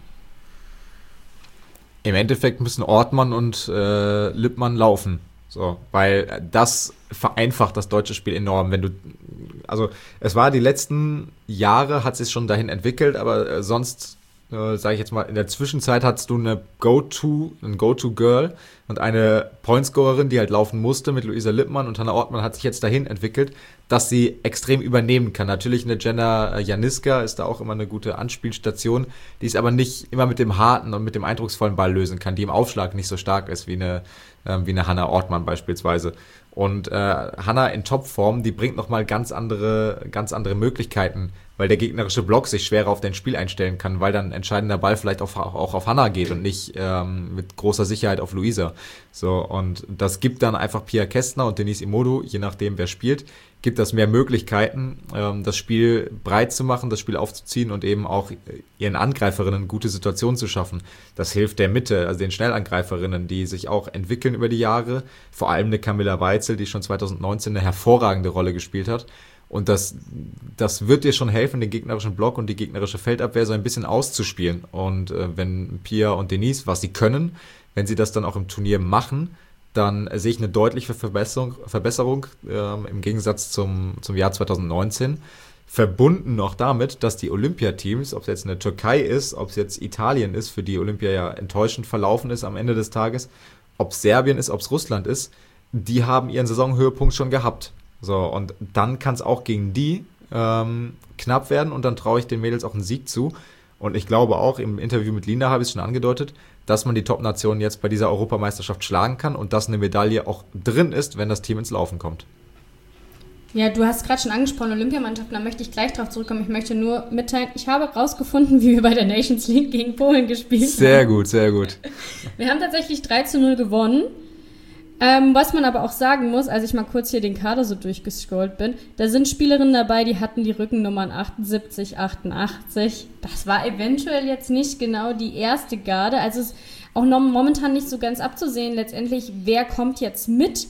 Im Endeffekt müssen Ortmann und äh, Lippmann laufen. So, weil das vereinfacht das deutsche Spiel enorm. Wenn du, also es war die letzten Jahre, hat sich schon dahin entwickelt, aber äh, sonst Äh, sage ich jetzt mal, in der Zwischenzeit hattest du eine Go-To, ein Go-To-Girl und eine Pointscorerin, die halt laufen musste mit Luisa Lippmann und Hannah Ortmann hat sich jetzt dahin entwickelt, dass sie extrem übernehmen kann. Natürlich eine Jenna Janiska ist da auch immer eine gute Anspielstation, die es aber nicht immer mit dem harten und mit dem eindrucksvollen Ball lösen kann, die im Aufschlag nicht so stark ist wie eine, äh, wie eine Hannah Ortmann beispielsweise. Und äh, Hannah in Topform, die bringt nochmal ganz andere, ganz andere Möglichkeiten, weil der gegnerische Block sich schwerer auf dein Spiel einstellen kann, weil dann ein entscheidender Ball vielleicht auf, auch auf Hannah geht und nicht ähm, mit großer Sicherheit auf Luisa. So, und das gibt dann einfach Pia Kästner und Denise Imodu, je nachdem wer spielt, gibt das mehr Möglichkeiten, ähm, das Spiel breit zu machen, das Spiel aufzuziehen und eben auch ihren Angreiferinnen gute Situationen zu schaffen. Das hilft der Mitte, also den Schnellangreiferinnen, die sich auch entwickeln über die Jahre, vor allem eine Camilla Weitzel, die schon zwanzig neunzehn eine hervorragende Rolle gespielt hat. Und das, das wird dir schon helfen, den gegnerischen Block und die gegnerische Feldabwehr so ein bisschen auszuspielen. Und äh, wenn Pia und Denise, was sie können, wenn sie das dann auch im Turnier machen, dann äh, sehe ich eine deutliche Verbesserung, Verbesserung äh, im Gegensatz zum, zum Jahr zwanzig neunzehn. Verbunden noch damit, dass die Olympiateams, ob es jetzt eine Türkei ist, ob es jetzt Italien ist, für die Olympia ja enttäuschend verlaufen ist am Ende des Tages, ob es Serbien ist, ob es Russland ist, die haben ihren Saisonhöhepunkt schon gehabt. So, und dann kann es auch gegen die ähm, knapp werden und dann traue ich den Mädels auch einen Sieg zu. Und ich glaube auch, im Interview mit Lina habe ich es schon angedeutet, dass man die Top-Nationen jetzt bei dieser Europameisterschaft schlagen kann und dass eine Medaille auch drin ist, wenn das Team ins Laufen kommt. Ja, du hast gerade schon angesprochen, Olympiamannschaften, da möchte ich gleich drauf zurückkommen. Ich möchte nur mitteilen, ich habe rausgefunden, wie wir bei der Nations League gegen Polen gespielt haben. Sehr gut, sehr gut. Wir haben tatsächlich drei zu null gewonnen. Ähm, was man aber auch sagen muss, als ich mal kurz hier den Kader so durchgescrollt bin, da sind Spielerinnen dabei, die hatten die Rückennummern achtundsiebzig, achtundachtzig. Das war eventuell jetzt nicht genau die erste Garde. Also es ist auch noch momentan nicht so ganz abzusehen, letztendlich, wer kommt jetzt mit.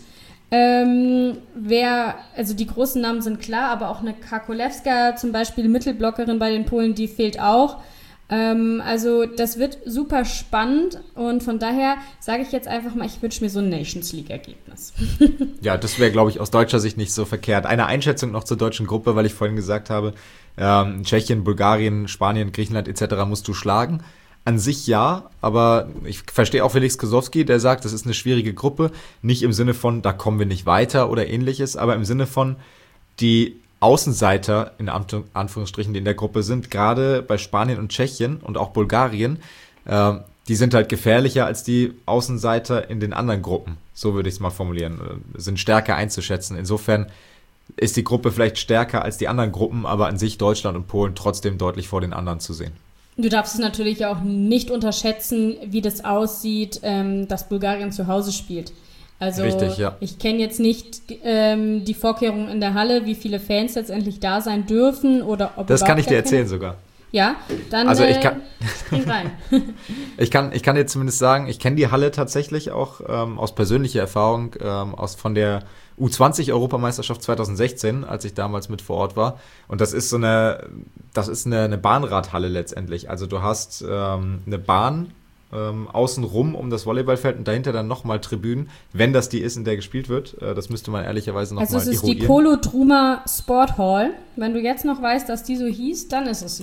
Ähm, wer, also die großen Namen sind klar, aber auch eine Kakolewska, zum Beispiel Mittelblockerin bei den Polen, die fehlt auch. Ähm, also das wird super spannend und von daher sage ich jetzt einfach mal, ich wünsche mir so ein Nations League-Ergebnis. Ja, das wäre, glaube ich, aus deutscher Sicht nicht so verkehrt. Eine Einschätzung noch zur deutschen Gruppe, weil ich vorhin gesagt habe, ähm, Tschechien, Bulgarien, Spanien, Griechenland et cetera musst du schlagen. An sich ja, aber ich verstehe auch Felix Kosowski, der sagt, das ist eine schwierige Gruppe. Nicht im Sinne von, da kommen wir nicht weiter oder ähnliches, aber im Sinne von, die Außenseiter, in Anführungsstrichen, die in der Gruppe sind, gerade bei Spanien und Tschechien und auch Bulgarien, äh, die sind halt gefährlicher als die Außenseiter in den anderen Gruppen. So würde ich es mal formulieren. Äh, sind stärker einzuschätzen. Insofern ist die Gruppe vielleicht stärker als die anderen Gruppen, aber an sich Deutschland und Polen trotzdem deutlich vor den anderen zu sehen. Du darfst es natürlich auch nicht unterschätzen, wie das aussieht, ähm, dass Bulgarien zu Hause spielt. Also Richtig, ja. Ich kenne jetzt nicht ähm, die Vorkehrungen in der Halle, wie viele Fans letztendlich da sein dürfen oder ob Das kann ich dir erzählen keine. sogar. Ja, dann also ich äh, kann, spring rein. ich kann ich kann dir zumindest sagen, ich kenne die Halle tatsächlich auch ähm, aus persönlicher Erfahrung ähm, aus von der U zwanzig Europameisterschaft zwanzig sechzehn, als ich damals mit vor Ort war. Und das ist so eine das ist eine, eine Bahnradhalle letztendlich. Also du hast ähm, eine Bahn Ähm, außenrum um das Volleyballfeld und dahinter dann nochmal Tribünen, wenn das die ist, in der gespielt wird. Äh, das müsste man ehrlicherweise nochmal Also es ist eruieren. die Polo Truma Sport Hall. Wenn du jetzt noch weißt, dass die so hieß, dann ist es sie.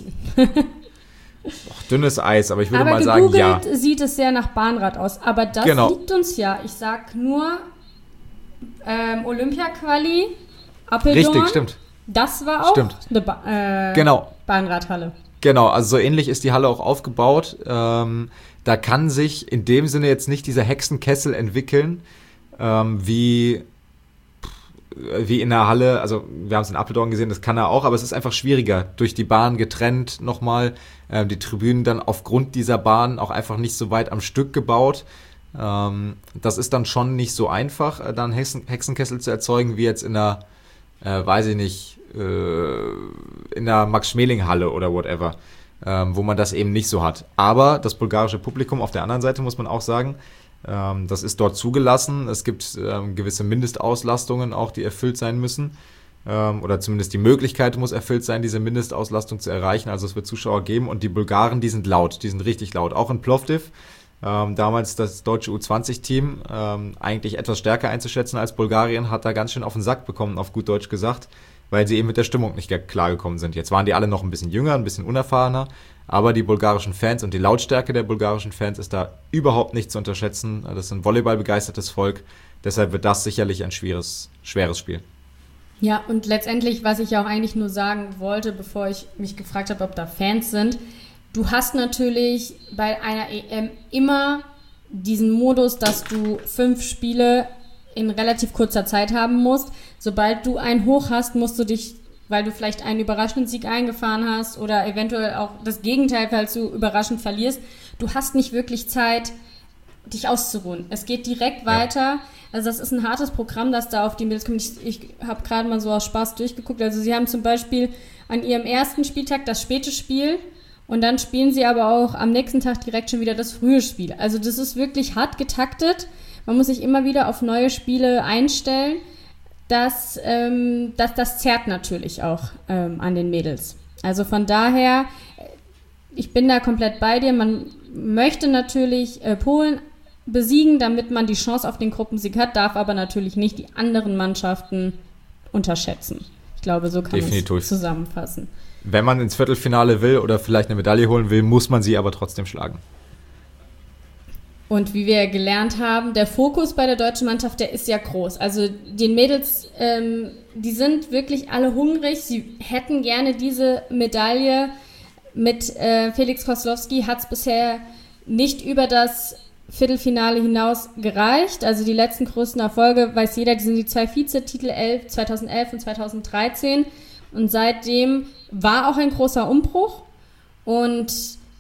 Och, dünnes Eis, aber ich würde aber mal sagen, ja. gegoogelt sieht es sehr nach Bahnrad aus. Aber das Genau. liegt uns ja. Ich sag nur ähm, Olympia-Quali, Apeldoorn. Richtig, stimmt. Das war auch Stimmt. eine ba- äh, Genau. Bahnradhalle. Genau, also so ähnlich ist die Halle auch aufgebaut. Ähm, da kann sich in dem Sinne jetzt nicht dieser Hexenkessel entwickeln, ähm, wie, wie in der Halle, also wir haben es in Apeldoorn gesehen, das kann er auch, aber es ist einfach schwieriger. Durch die Bahn getrennt nochmal, äh, die Tribünen dann aufgrund dieser Bahn auch einfach nicht so weit am Stück gebaut. Ähm, das ist dann schon nicht so einfach, äh, da einen Hexen- Hexenkessel zu erzeugen, wie jetzt in der, äh, weiß ich nicht, in der Max-Schmeling-Halle oder whatever, ähm, wo man das eben nicht so hat. Aber das bulgarische Publikum auf der anderen Seite, muss man auch sagen, ähm, das ist dort zugelassen. Es gibt ähm, gewisse Mindestauslastungen auch, die erfüllt sein müssen. Ähm, oder zumindest die Möglichkeit muss erfüllt sein, diese Mindestauslastung zu erreichen. Also es wird Zuschauer geben und die Bulgaren, die sind laut, die sind richtig laut. Auch in Plovdiv, ähm, damals das deutsche U zwanzig Team, ähm, eigentlich etwas stärker einzuschätzen als Bulgarien, hat da ganz schön auf den Sack bekommen, auf gut Deutsch gesagt, weil sie eben mit der Stimmung nicht klargekommen sind. Jetzt waren die alle noch ein bisschen jünger, ein bisschen unerfahrener, aber die bulgarischen Fans und die Lautstärke der bulgarischen Fans ist da überhaupt nicht zu unterschätzen. Das ist ein volleyballbegeistertes Volk, deshalb wird das sicherlich ein schweres, schweres Spiel. Ja, und letztendlich, was ich ja auch eigentlich nur sagen wollte, bevor ich mich gefragt habe, ob da Fans sind, du hast natürlich bei einer E M immer diesen Modus, dass du fünf Spiele in relativ kurzer Zeit haben musst. Sobald du einen Hoch hast, musst du dich, weil du vielleicht einen überraschenden Sieg eingefahren hast oder eventuell auch das Gegenteil, falls du überraschend verlierst, du hast nicht wirklich Zeit, dich auszuruhen. Es geht direkt weiter. Ja. Also das ist ein hartes Programm, das da auf die Mädels kommt. Ich, ich habe gerade mal so aus Spaß durchgeguckt. Also sie haben zum Beispiel an ihrem ersten Spieltag das späte Spiel und dann spielen sie aber auch am nächsten Tag direkt schon wieder das frühe Spiel. Also das ist wirklich hart getaktet. Man muss sich immer wieder auf neue Spiele einstellen. Das, ähm, das, das zerrt natürlich auch ähm, an den Mädels. Also von daher, ich bin da komplett bei dir. Man möchte natürlich äh, Polen besiegen, damit man die Chance auf den Gruppensieg hat, darf aber natürlich nicht die anderen Mannschaften unterschätzen. Ich glaube, so kann man es zusammenfassen. Wenn man ins Viertelfinale will oder vielleicht eine Medaille holen will, muss man sie aber trotzdem schlagen. Und wie wir gelernt haben, der Fokus bei der deutschen Mannschaft, der ist ja groß. Also den Mädels, ähm, die sind wirklich alle hungrig. Sie hätten gerne diese Medaille. Mit äh, Felix Koslowski hat es bisher nicht über das Viertelfinale hinaus gereicht. Also die letzten größten Erfolge, weiß jeder, die sind die zwei Vizetitel zweitausendelf und zweitausenddreizehn. Und seitdem war auch ein großer Umbruch. Und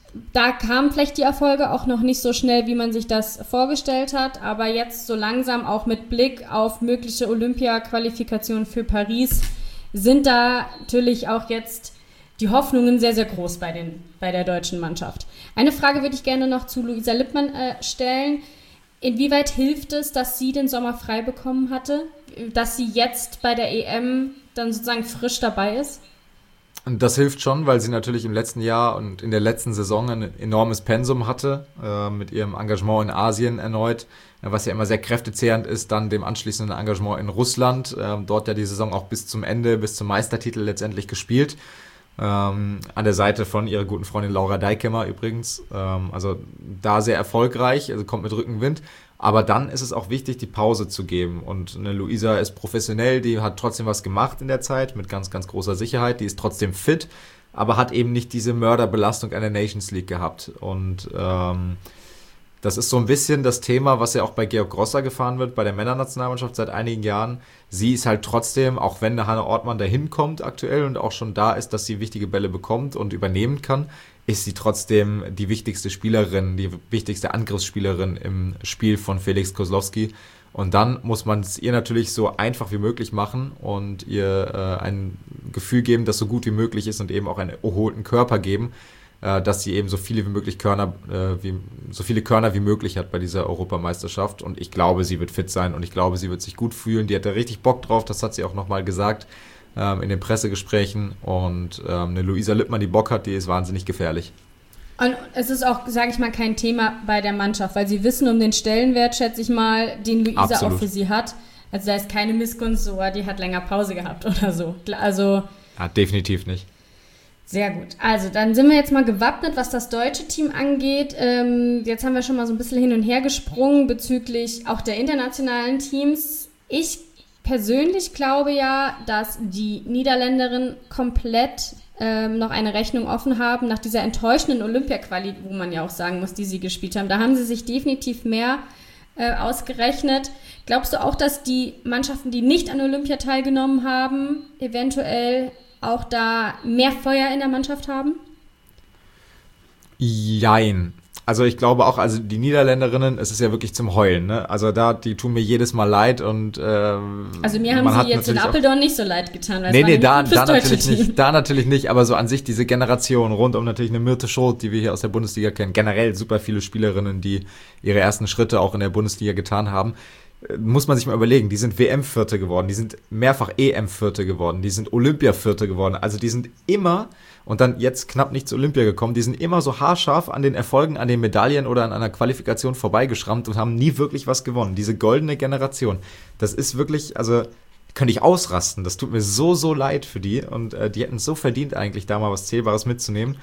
da kamen vielleicht die Erfolge auch noch nicht so schnell, wie man sich das vorgestellt hat. Aber jetzt so langsam auch mit Blick auf mögliche Olympia-Qualifikationen für Paris sind da natürlich auch jetzt die Hoffnungen sehr, sehr groß bei, den, bei der deutschen Mannschaft. Eine Frage würde ich gerne noch zu Luisa Lippmann äh, stellen. Inwieweit hilft es, dass sie den Sommer frei bekommen hatte, dass sie jetzt bei der E M dann sozusagen frisch dabei ist? Und das hilft schon, weil sie natürlich im letzten Jahr und in der letzten Saison ein enormes Pensum hatte, äh, mit ihrem Engagement in Asien erneut, was ja immer sehr kräftezehrend ist, dann dem anschließenden Engagement in Russland, äh, dort ja die Saison auch bis zum Ende, bis zum Meistertitel letztendlich gespielt. Ähm, an der Seite von ihrer guten Freundin Laura Deikemmer übrigens. Ähm, also da sehr erfolgreich, also kommt mit Rückenwind. Aber dann ist es auch wichtig, die Pause zu geben. Und eine Luisa ist professionell, die hat trotzdem was gemacht in der Zeit, mit ganz, ganz großer Sicherheit. Die ist trotzdem fit, aber hat eben nicht diese Mörderbelastung an der Nations League gehabt. Und ähm, das ist so ein bisschen das Thema, was ja auch bei Georg Grosser gefahren wird, bei der Männernationalmannschaft seit einigen Jahren. Sie ist halt trotzdem, auch wenn eine Hanne Ortmann dahin kommt aktuell und auch schon da ist, dass sie wichtige Bälle bekommt und übernehmen kann, ist sie trotzdem die wichtigste Spielerin, die wichtigste Angriffsspielerin im Spiel von Felix Koslowski. Und dann muss man es ihr natürlich so einfach wie möglich machen und ihr äh, ein Gefühl geben, das so gut wie möglich ist und eben auch einen erholten Körper geben, äh, dass sie eben so viele wie möglich Körner, äh, wie, so viele Körner wie möglich hat bei dieser Europameisterschaft. Und ich glaube, sie wird fit sein und ich glaube, sie wird sich gut fühlen. Die hat da richtig Bock drauf, das hat sie auch nochmal gesagt ähm, in den Pressegesprächen. Und ähm, eine Luisa Lippmann, die Bock hat, die ist wahnsinnig gefährlich. Und es ist auch, sage ich mal, kein Thema bei der Mannschaft, weil sie wissen um den Stellenwert, schätze ich mal, den Luisa Absolut. Auch für sie hat. Also da ist keine Missgunst, so, die hat länger Pause gehabt oder so. Also ja, definitiv nicht. Sehr gut. Also dann sind wir jetzt mal gewappnet, was das deutsche Team angeht. Ähm, jetzt haben wir schon mal so ein bisschen hin und her gesprungen bezüglich auch der internationalen Teams. Ich persönlich glaube ja, dass die Niederländerinnen komplett ähm, noch eine Rechnung offen haben nach dieser enttäuschenden Olympia-Quali, wo man ja auch sagen muss, die sie gespielt haben. Da haben sie sich definitiv mehr äh, ausgerechnet. Glaubst du auch, dass die Mannschaften, die nicht an Olympia teilgenommen haben, eventuell auch da mehr Feuer in der Mannschaft haben? Jein. Also ich glaube auch, also die Niederländerinnen, es ist ja wirklich zum Heulen, ne? Also da, die tun mir jedes Mal leid und ähm, also mir haben sie jetzt in Apeldoorn nicht so leid getan, weil nee, es war nee, da, da natürlich Team. nicht, da natürlich nicht, aber so an sich diese Generation rund um natürlich eine Myrte Schot, die wir hier aus der Bundesliga kennen, generell super viele Spielerinnen, die ihre ersten Schritte auch in der Bundesliga getan haben. Muss man sich mal überlegen, die sind W M-Vierte geworden, die sind mehrfach E M-Vierte geworden, die sind Olympia-Vierte geworden, also die sind immer, und dann jetzt knapp nicht zu Olympia gekommen, die sind immer so haarscharf an den Erfolgen, an den Medaillen oder an einer Qualifikation vorbeigeschrammt und haben nie wirklich was gewonnen. Diese goldene Generation, das ist wirklich, also könnte ich ausrasten, das tut mir so, so leid für die und äh, die hätten es so verdient eigentlich, da mal was Zählbares mitzunehmen.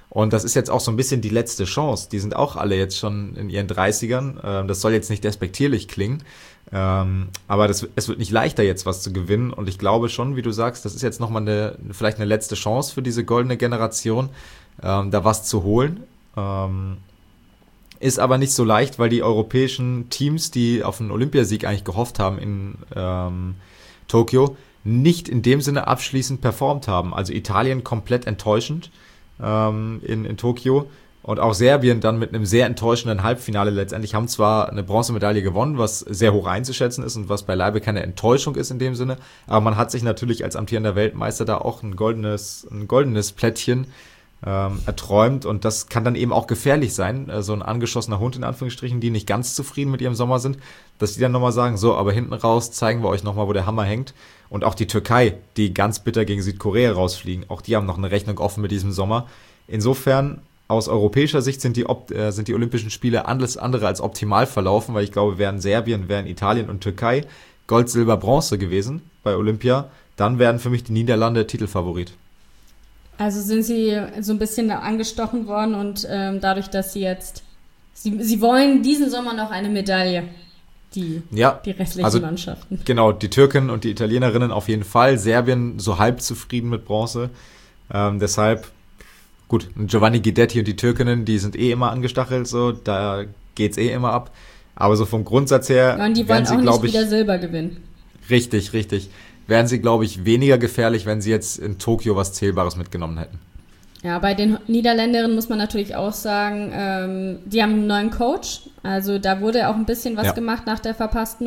Und das ist jetzt auch so ein bisschen die letzte Chance. Die sind auch alle jetzt schon in ihren dreißigern. Ähm, das soll jetzt nicht despektierlich klingen. Ähm, aber das, es wird nicht leichter, jetzt was zu gewinnen. Und ich glaube schon, wie du sagst, das ist jetzt nochmal eine, vielleicht eine letzte Chance für diese goldene Generation, ähm, da was zu holen. Ähm, ist aber nicht so leicht, weil die europäischen Teams, die auf einen Olympiasieg eigentlich gehofft haben in ähm, Tokio, nicht in dem Sinne abschließend performt haben. Also Italien komplett enttäuschend ähm, in, in Tokio und auch Serbien dann mit einem sehr enttäuschenden Halbfinale letztendlich, haben zwar eine Bronzemedaille gewonnen, was sehr hoch einzuschätzen ist und was beileibe keine Enttäuschung ist in dem Sinne, aber man hat sich natürlich als amtierender Weltmeister da auch ein goldenes, ein goldenes Plättchen ähm, erträumt und das kann dann eben auch gefährlich sein, so ein angeschossener Hund in Anführungsstrichen, die nicht ganz zufrieden mit ihrem Sommer sind, dass die dann nochmal sagen, so, aber hinten raus zeigen wir euch nochmal, wo der Hammer hängt. Und auch die Türkei, die ganz bitter gegen Südkorea rausfliegen, auch die haben noch eine Rechnung offen mit diesem Sommer. Insofern, aus europäischer Sicht sind die, äh, sind die Olympischen Spiele alles andere als optimal verlaufen, weil ich glaube, wären Serbien, wären Italien und Türkei Gold, Silber, Bronze gewesen bei Olympia, dann wären für mich die Niederlande Titelfavorit. Also sind sie so ein bisschen angestochen worden und ähm, dadurch, dass sie jetzt, sie, sie wollen diesen Sommer noch eine Medaille. Die, ja, die restlichen also, Mannschaften. Genau, die Türken und die Italienerinnen auf jeden Fall. Serbien so halb zufrieden mit Bronze. Ähm, deshalb, gut, Giovanni Guidetti und die Türkinnen, die sind eh immer angestachelt, so, da geht's eh immer ab. Aber so vom Grundsatz her. Ja, und die wollen sie, auch nicht ich, wieder Silber gewinnen. Richtig, richtig. Wären sie, glaube ich, weniger gefährlich, wenn sie jetzt in Tokio was Zählbares mitgenommen hätten. Ja, bei den Niederländerinnen muss man natürlich auch sagen, ähm, die haben einen neuen Coach. Also da wurde auch ein bisschen was ja. gemacht nach der verpassten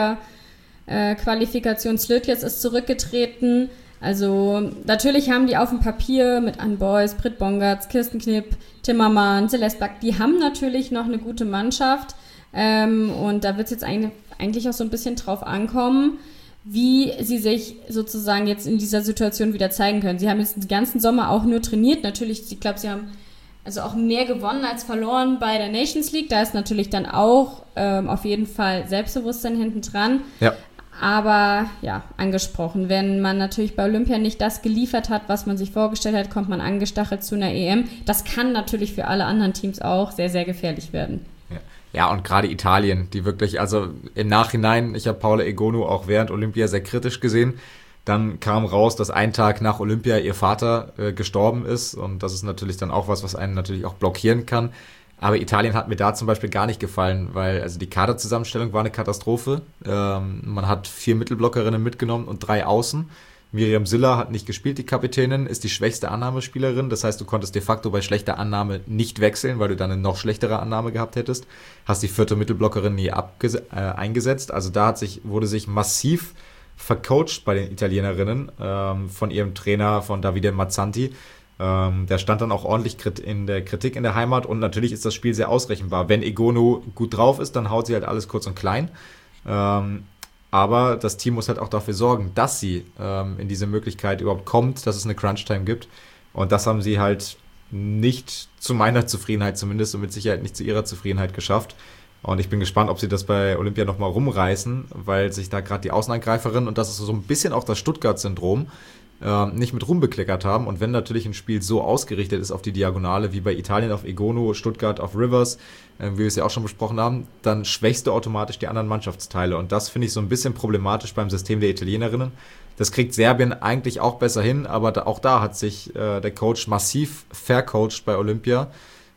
Olympia-Qualifikation. Äh, Slötjes ist zurückgetreten. Also natürlich haben die auf dem Papier mit Anne Boyce, Britt Bongartz, Kirsten Knipp, Timmermann, Celeste Black, die haben natürlich noch eine gute Mannschaft. Ähm, und da wird es jetzt eigentlich, eigentlich auch so ein bisschen drauf ankommen, wie sie sich sozusagen jetzt in dieser Situation wieder zeigen können. Sie haben jetzt den ganzen Sommer auch nur trainiert. Natürlich, ich glaube, sie haben also auch mehr gewonnen als verloren bei der Nations League. Da ist natürlich dann auch ähm, auf jeden Fall Selbstbewusstsein hinten dran. Ja. Aber ja, angesprochen, wenn man natürlich bei Olympia nicht das geliefert hat, was man sich vorgestellt hat, kommt man angestachelt zu einer E M. Das kann natürlich für alle anderen Teams auch sehr, sehr gefährlich werden. Ja. Ja, und gerade Italien, die wirklich, also im Nachhinein, ich habe Paola Egonu auch während Olympia sehr kritisch gesehen. Dann kam raus, dass ein Tag nach Olympia ihr Vater äh, gestorben ist. Und das ist natürlich dann auch was, was einen natürlich auch blockieren kann. Aber Italien hat mir da zum Beispiel gar nicht gefallen, weil also die Kaderzusammenstellung war eine Katastrophe. Ähm, man hat vier Mittelblockerinnen mitgenommen und drei Außen. Miriam Siller hat nicht gespielt, die Kapitänin, ist die schwächste Annahmespielerin. Das heißt, du konntest de facto bei schlechter Annahme nicht wechseln, weil du dann eine noch schlechtere Annahme gehabt hättest. Hast die vierte Mittelblockerin nie abges- äh, eingesetzt. Also da hat sich, wurde sich massiv vercoacht bei den Italienerinnen ähm, von ihrem Trainer, von Davide Mazzanti. Ähm, der stand dann auch ordentlich in der Kritik in der Heimat und natürlich ist das Spiel sehr ausrechenbar. Wenn Egonu gut drauf ist, dann haut sie halt alles kurz und klein. Ähm, Aber das Team muss halt auch dafür sorgen, dass sie ähm, in diese Möglichkeit überhaupt kommt, dass es eine Crunch-Time gibt. Und das haben sie halt nicht zu meiner Zufriedenheit zumindest und mit Sicherheit nicht zu ihrer Zufriedenheit geschafft. Und ich bin gespannt, ob sie das bei Olympia nochmal rumreißen, weil sich da gerade die Außenangreiferinnen, und das ist so ein bisschen auch das Stuttgart-Syndrom, äh, nicht mit Ruhm bekleckert haben. Und wenn natürlich ein Spiel so ausgerichtet ist auf die Diagonale, wie bei Italien auf Egonu, Stuttgart auf Rivers, äh, wie wir es ja auch schon besprochen haben, dann schwächst du automatisch die anderen Mannschaftsteile. Und das finde ich so ein bisschen problematisch beim System der Italienerinnen. Das kriegt Serbien eigentlich auch besser hin, aber da, auch da hat sich äh, der Coach massiv vercoacht bei Olympia.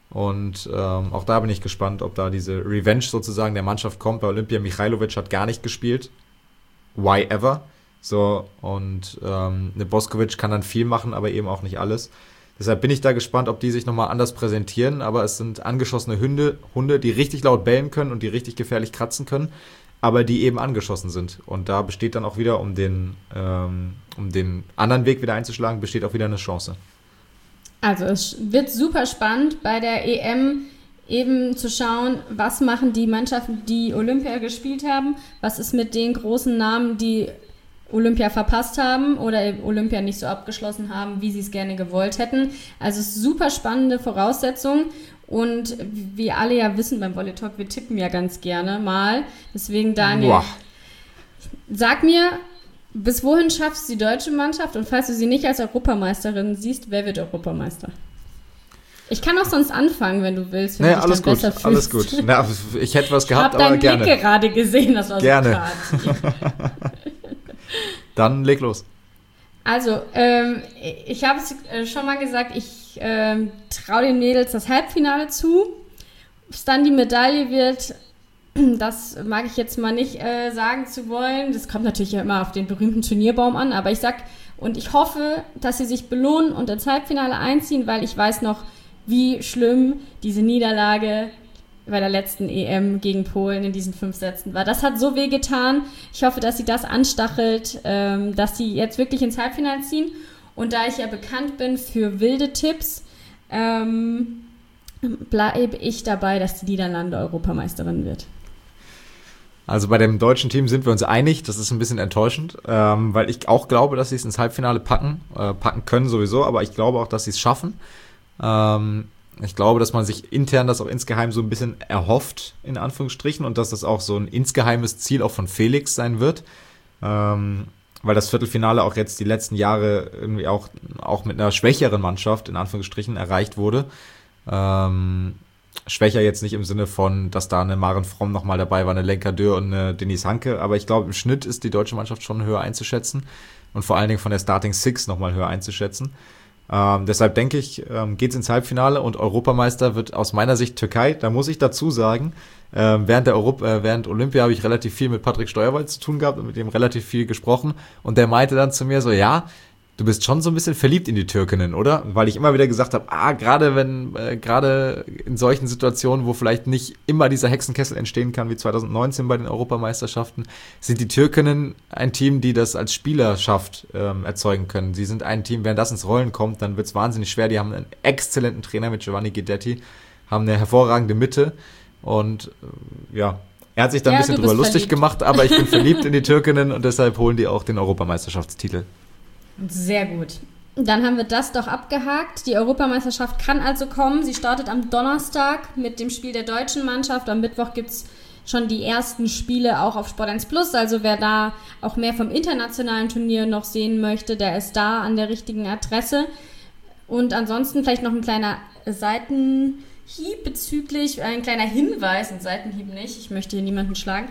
Und ähm, auch da bin ich gespannt, ob da diese Revenge sozusagen der Mannschaft kommt. Bei Olympia, Michailovic hat gar nicht gespielt. Why ever? So, und ähm, eine Boskovic kann dann viel machen, aber eben auch nicht alles. Deshalb bin ich da gespannt, ob die sich nochmal anders präsentieren. Aber es sind angeschossene Hunde, Hunde, die richtig laut bellen können und die richtig gefährlich kratzen können, aber die eben angeschossen sind. Und da besteht dann auch wieder, um den, ähm, um den anderen Weg wieder einzuschlagen, besteht auch wieder eine Chance. Also es wird super spannend bei der E M eben zu schauen, was machen die Mannschaften, die Olympia gespielt haben, was ist mit den großen Namen, die Olympia verpasst haben oder Olympia nicht so abgeschlossen haben, wie sie es gerne gewollt hätten. Also es ist super spannende Voraussetzungen und wie wir alle ja wissen beim Volley Talk, wir tippen ja ganz gerne mal. Deswegen Daniel, Boah. sag mir, bis wohin schaffst du die deutsche Mannschaft und falls du sie nicht als Europameisterin siehst, wer wird Europameister? Ich kann auch sonst anfangen, wenn du willst. Wenn Nee, du dich alles dann gut, besser alles fühlst. gut. Na, ich hätte was gehabt, Ich habe aber deinen gerne. Blick gerade gesehen, das war Gerne. so krass. Dann leg los. Also, ähm, ich habe es äh, schon mal gesagt, ich ähm, traue den Mädels das Halbfinale zu. Ob es dann die Medaille wird, das mag ich jetzt mal nicht äh, sagen zu wollen. Das kommt natürlich ja immer auf den berühmten Turnierbaum an, aber ich sag, und ich hoffe, dass sie sich belohnen und ins Halbfinale einziehen, weil ich weiß noch, wie schlimm diese Niederlage bei der letzten E M gegen Polen in diesen fünf Sätzen war. Das hat so weh getan. Ich hoffe, dass sie das anstachelt, ähm, dass sie jetzt wirklich ins Halbfinale ziehen. Und da ich ja bekannt bin für wilde Tipps, ähm, bleibe ich dabei, dass die Niederlande Europameisterin wird. Also bei dem deutschen Team sind wir uns einig, das ist ein bisschen enttäuschend, ähm, weil ich auch glaube, dass sie es ins Halbfinale packen, äh, packen können sowieso, aber ich glaube auch, dass sie es schaffen. Ähm, ich glaube, dass man sich intern das auch insgeheim so ein bisschen erhofft, in Anführungsstrichen, und dass das auch so ein insgeheimes Ziel auch von Felix sein wird, ähm, weil das Viertelfinale auch jetzt die letzten Jahre irgendwie auch, auch mit einer schwächeren Mannschaft, in Anführungsstrichen, erreicht wurde. Ähm, schwächer jetzt nicht im Sinne von, dass da eine Maren Fromm nochmal dabei war, eine Lenka Dürr und eine Denise Hanke, aber ich glaube, im Schnitt ist die deutsche Mannschaft schon höher einzuschätzen und vor allen Dingen von der Starting Six nochmal höher einzuschätzen. Ähm, deshalb denke ich, ähm, geht's ins Halbfinale und Europameister wird aus meiner Sicht Türkei. Da muss ich dazu sagen, äh, während der Europa, äh, während Olympia habe ich relativ viel mit Patrick Steuerwald zu tun gehabt und mit dem relativ viel gesprochen und der meinte dann zu mir so, ja, du bist schon so ein bisschen verliebt in die Türkinnen, oder? Weil ich immer wieder gesagt habe, ah, gerade wenn, äh, gerade in solchen Situationen, wo vielleicht nicht immer dieser Hexenkessel entstehen kann, wie zwanzig neunzehn bei den Europameisterschaften, sind die Türkinnen ein Team, die das als Spielerschaft ähm, erzeugen können. Sie sind ein Team, wenn das ins Rollen kommt, dann wird es wahnsinnig schwer. Die haben einen exzellenten Trainer mit Giovanni Guidetti, haben eine hervorragende Mitte und äh, ja, er hat sich da ein Ja, bisschen du drüber bist lustig verliebt. gemacht, aber ich bin verliebt in die Türkinnen und deshalb holen die auch den Europameisterschaftstitel. Sehr gut. Dann haben wir das doch abgehakt. Die Europameisterschaft kann also kommen. Sie startet am Donnerstag mit dem Spiel der deutschen Mannschaft. Am Mittwoch gibt es schon die ersten Spiele auch auf Sport eins Plus. Also wer da auch mehr vom internationalen Turnier noch sehen möchte, der ist da an der richtigen Adresse. Und ansonsten vielleicht noch ein kleiner Seitenhieb bezüglich, ein kleiner Hinweis, ein Seitenhieb nicht, ich möchte hier niemanden schlagen.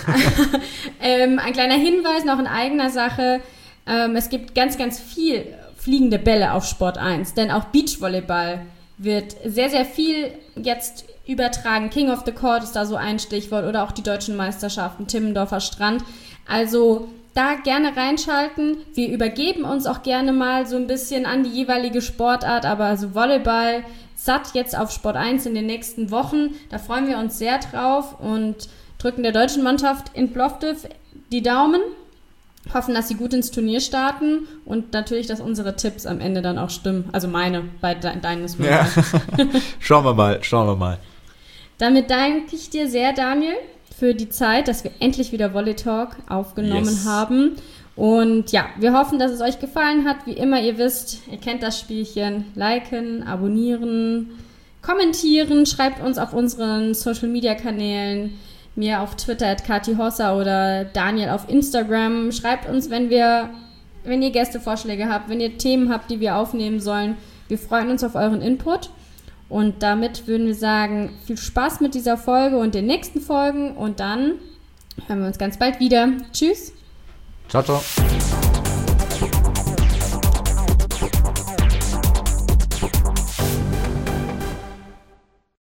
ähm, ein kleiner Hinweis noch in eigener Sache. Ähm, es gibt ganz, ganz viel fliegende Bälle auf Sport eins, denn auch Beachvolleyball wird sehr, sehr viel jetzt übertragen. King of the Court ist da so ein Stichwort oder auch die deutschen Meisterschaften, Timmendorfer Strand. Also da gerne reinschalten. Wir übergeben uns auch gerne mal so ein bisschen an die jeweilige Sportart, aber also Volleyball satt jetzt auf Sport eins in den nächsten Wochen. Da freuen wir uns sehr drauf und drücken der deutschen Mannschaft in Plovdiv die Daumen. Hoffen, dass sie gut ins Turnier starten und natürlich, dass unsere Tipps am Ende dann auch stimmen. Also meine, bei de- deinen ist mir Ja. egal. Schauen wir mal, schauen wir mal. Damit danke ich dir sehr, Daniel, für die Zeit, dass wir endlich wieder Volley Talk aufgenommen Yes. haben. Und ja, wir hoffen, dass es euch gefallen hat. Wie immer, ihr wisst, ihr kennt das Spielchen. Liken, abonnieren, kommentieren, schreibt uns auf unseren Social-Media-Kanälen, mir auf Twitter at Kati Hossa oder Daniel auf Instagram. Schreibt uns, wenn wir, wenn ihr Gästevorschläge habt, wenn ihr Themen habt, die wir aufnehmen sollen. Wir freuen uns auf euren Input. Und damit würden wir sagen, viel Spaß mit dieser Folge und den nächsten Folgen. Und dann hören wir uns ganz bald wieder. Tschüss. Ciao, ciao.